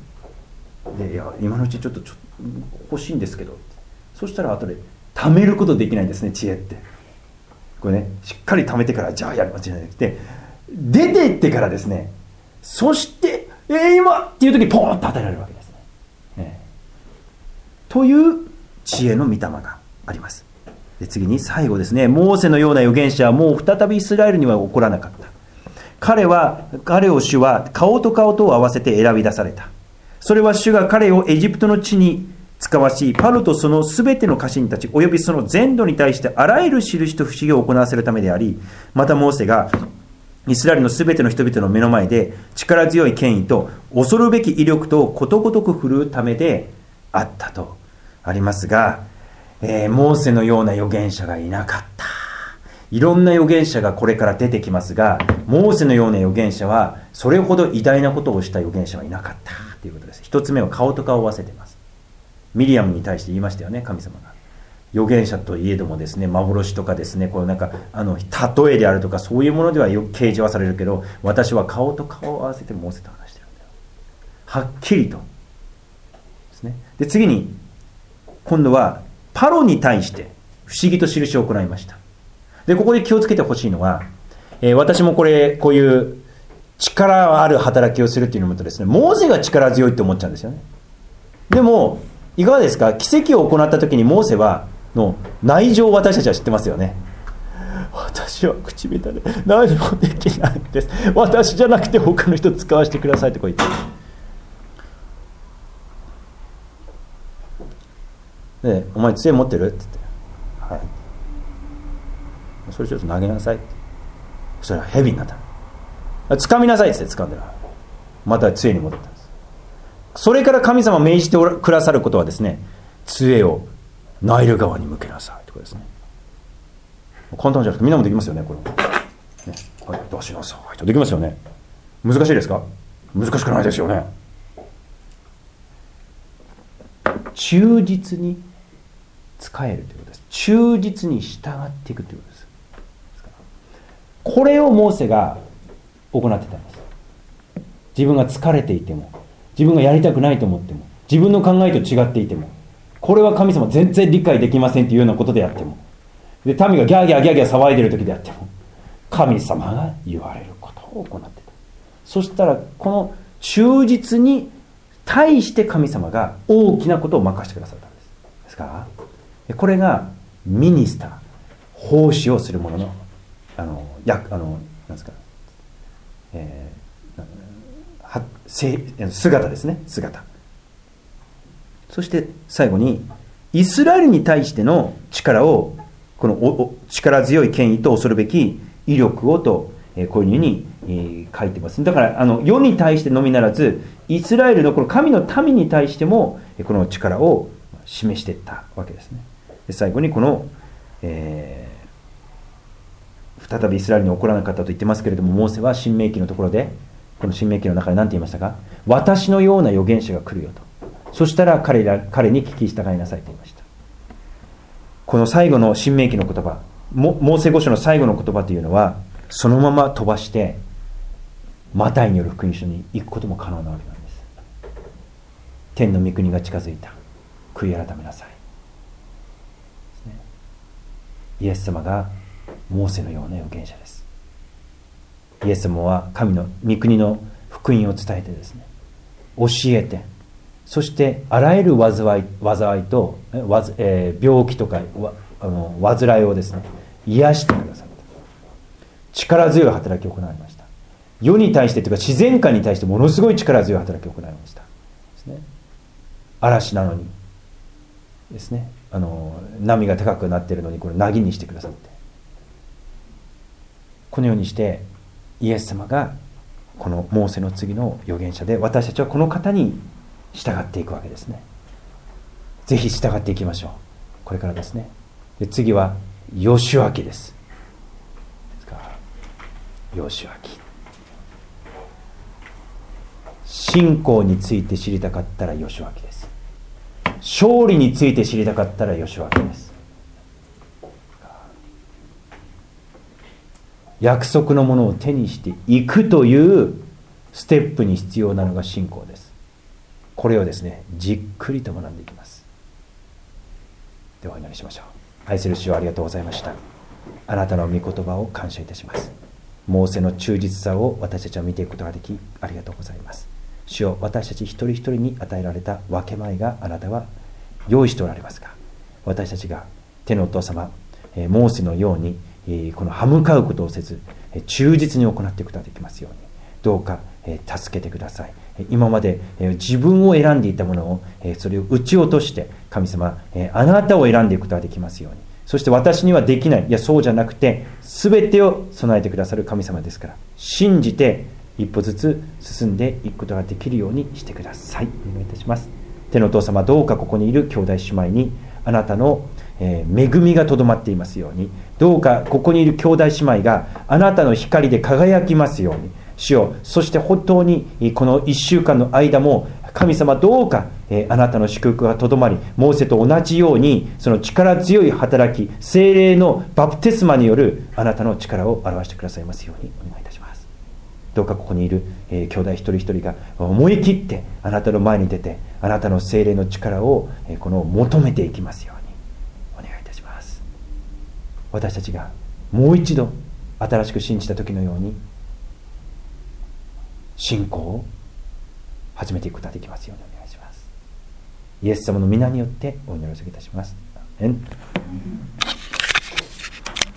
で、いや今のうちちょっとちょ欲しいんですけど、そしたら後で貯めることできないんですね、知恵って。これね、しっかり貯めてからじゃあやりますじゃなくて、出ていってからですね、そしてえー、今っていう時にポーンと与えられるわけですね、えー、という知恵の御霊があります。で次に最後ですね、モーセのような預言者はもう再びイスラエルには起こらなかった。彼は彼を主は顔と顔とを合わせて選び出された。それは主が彼をエジプトの地に使わし、パロとそのすべての家臣たちおよびその全土に対してあらゆる印と不思議を行わせるためであり、またモーセがイスラエルのすべての人々の目の前で力強い権威と恐るべき威力とことごとく振るうためであったとありますが、えー、モーセのような預言者がいなかった。いろんな預言者がこれから出てきますが、モーセのような預言者はそれほど偉大なことをした預言者はいなかったということです。一つ目は顔と顔を合わせています。ミリアムに対して言いましたよね、神様が。預言者といえどもですね、幻とかですね、こうなんかあの例えであるとかそういうものでは掲示はされるけど、私は顔と顔を合わせてモーセと話してるんだよ。はっきりとですね。で次に今度はパロに対して不思議と印を行いました。でここで気をつけてほしいのは、えー、私もこれこういう力ある働きをするっていうのもとですね、モーセが力強いって思っちゃうんですよね。でもいかがですか、奇跡を行った時にモーセはの内情を私たちは知ってますよね。私は口下手で何もできないんです、私じゃなくて他の人使わせてくださいとこう言って、でお前杖持ってるって言って、はい、それちょっと投げなさいって。それは蛇になった。掴みなさいって言って掴んでる。また杖に戻ったんです。それから神様命じてくださることはですね、杖をナイル川に向けなさいと。 ことですね。簡単じゃなくてみんなもできますよね、これ、ね、はい、出しなさいとできますよね。難しいですか？難しくないですよね。忠実に仕えるということです。忠実に従っていくということです。これをモーセが行ってたんです。自分が疲れていても、自分がやりたくないと思っても、自分の考えと違っていても、これは神様全然理解できませんというようなことであっても、で民がギャーギャーギャーギャー騒いでいる時であっても、神様が言われることを行ってた。そしたらこの忠実に対して神様が大きなことを任せてくださったんです。ですからこれがミニスター、奉仕をする者のあのやあのなんですか、えー、は姿ですね。姿。そして最後にイスラエルに対しての力を、このおお力強い権威と恐るべき威力をと、えー、こういうふうに、えー、書いてます。だからあの世に対してのみならず、イスラエルのこの神の民に対してもこの力を示していったわけですね。で最後にこの、えー再びイスラエルに起こらなかったと言ってますけれども、モーセは申命記のところで、この申命記の中で何て言いましたか？私のような預言者が来るよと。そしたら彼ら彼に聞き従いなさいと言いました。この最後の申命記の言葉、モーセ五書の最後の言葉というのは、そのまま飛ばしてマタイによる福音書に行くことも可能なわけなんです。天の御国が近づいた。悔い改めなさい。イエス様がモーセのような預言者です。イエス様は神の御国の福音を伝えてですね、教えて、そしてあらゆる災い、災いと、えー、病気とかあの患いをですね、癒してくださった。力強い働きを行いました。世に対してというか自然界に対してものすごい力強い働きを行いました。ですね、嵐なのにですね、あの波が高くなっているのにこれ凪にしてくださって、このようにしてイエス様がこのモーセの次の預言者で、私たちはこの方に従っていくわけですね。ぜひ従っていきましょう。これからですね。で次はヨシュア記です。ヨシュア記。信仰について知りたかったらヨシュア記です。勝利について知りたかったらヨシュア記です。約束のものを手にしていくというステップに必要なのが信仰です。これをですね、じっくりと学んでいきます。ではお祈りしましょう。愛する主をありがとうございました。あなたの御言葉を感謝いたします。モーセの忠実さを私たちは見ていくことができ、ありがとうございます。主よ、私たち一人一人に与えられた分け前があなたは用意しておられますが、私たちが天のお父様、モーセのようにこの歯向かうことをせず忠実に行っていくことができますように、どうか助けてください。今まで自分を選んでいたものをそれを打ち落として、神様あなたを選んでいくことができますように。そして私にはできない、いやそうじゃなくて全てを備えてくださる神様ですから、信じて一歩ずつ進んでいくことができるようにしてください。お願いいたします。天のお父様、どうかここにいる兄弟姉妹にあなたの恵みがとどまっていますように、どうかここにいる兄弟姉妹があなたの光で輝きますように。主よ、そして本当にこのいっしゅうかんの間も神様、どうかあなたの祝福がとどまり、モーセと同じようにその力強い働き、聖霊のバプテスマによるあなたの力を表してくださいますようにお願いいたします。どうかここにいる兄弟一人一人が思い切ってあなたの前に出て、あなたの聖霊の力をこの求めていきますようにお願いいたします。私たちがもう一度新しく信じた時のように信仰を始めていくことができますようにお願いします。イエス様の皆によってお祈りをいたします。アーメン。